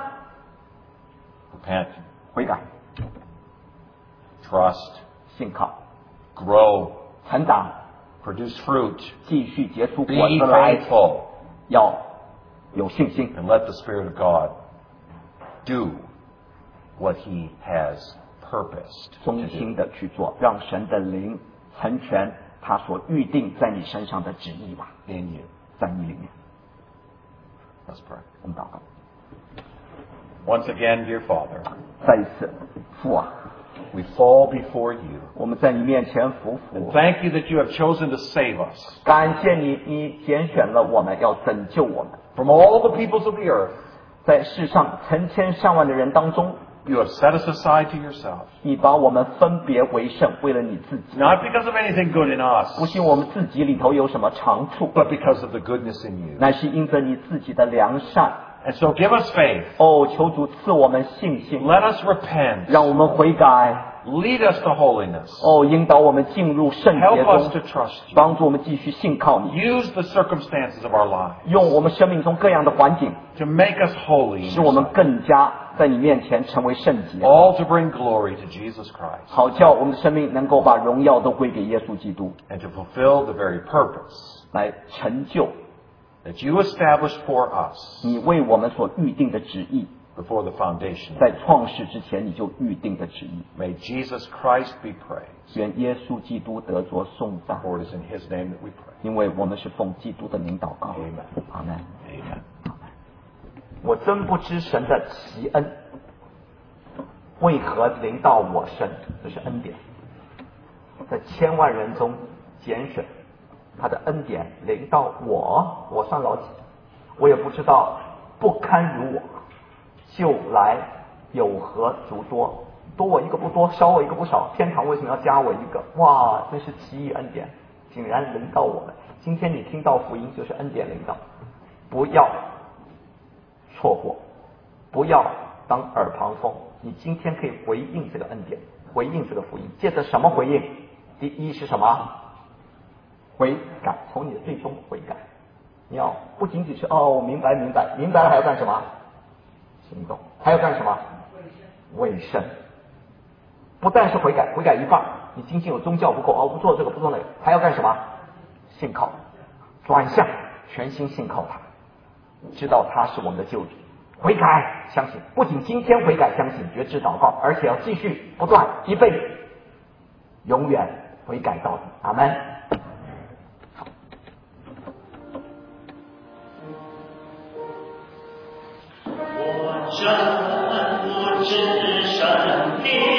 Repent, 悔改、 trust, 信靠、 grow, 成长， produce fruit, 继续结出 be 果子来， faithful, 要有信心， and let the Spirit of God do what he has purposed to 忠 do 心的去做，让神的灵成全他所预定在你身上的旨意吧， in you. 在你里面。 Let's pray. 我们祷告， Once again, dear Father, 再一次，父啊， we fall before you. 我们在你面前匍匐， Thank you that you have chosen to save us 感谢你，你拣选了我们，要拯救我们。 from all the peoples of the earth. 在世上成千上万的人当中， You have set us aside to yourself, 你把我们分别为圣，为了你自己， not because of anything good in 不 us, 信我们自己里头有什么长处， but because of the goodness in you. 乃是因着你自己的良善。 And so give us faith. 哦，求主赐我们信心， Let us repent. 让我们悔改。 Lead us to holiness. 哦，引导我们进入圣洁 Help us 中 to，trust you. 帮助我们继续信靠你， Use the circumstances of our lives 用我们生命中各样的环境， to make us holy, in 使 your 我们 sight. 更加在你面前成为圣洁， all to bring glory to Jesus Christ 好叫我们的生命能够把荣耀都归给耶稣基督， and to fulfill the very purpose 来成就 that you established for us 你为我们所预定的旨意， before the foundation. 在创世之前你就预定的旨意。 May Jesus Christ be praised. 愿耶稣基督得着颂赞， For it is in his name that we pray. 因为我们是奉基督的名祷告。 Amen. 阿门。 Amen. 我真不知神的奇恩为何临到我身，这是恩典，在千万人中拣选他的恩典临到我，我算老几？我也不知道，不堪如我，就来有何足多？多我一个不多，少我一个不少，天堂为什么要加我一个？哇，真是奇异恩典，竟然临到我们。今天你听到福音就是恩典临到，不要错过，不要当耳旁风。你今天可以回应这个恩典，回应这个福音，借着什么回应？第一是什么？悔改，从你的最终悔改。你要不仅仅是哦，我明白明白，明白了还要干什么？行动，还要干什么？卫生。不但是悔改，悔改一半，你仅仅有宗教不够，哦，不做这个不做那个，还要干什么？信靠，转向，全心信靠他，知道他是我们的救主。悔改，相信，不仅今天悔改相信，觉知祷告，而且要继续不断，一辈子，永远悔改到底。阿门。 我真不知神明。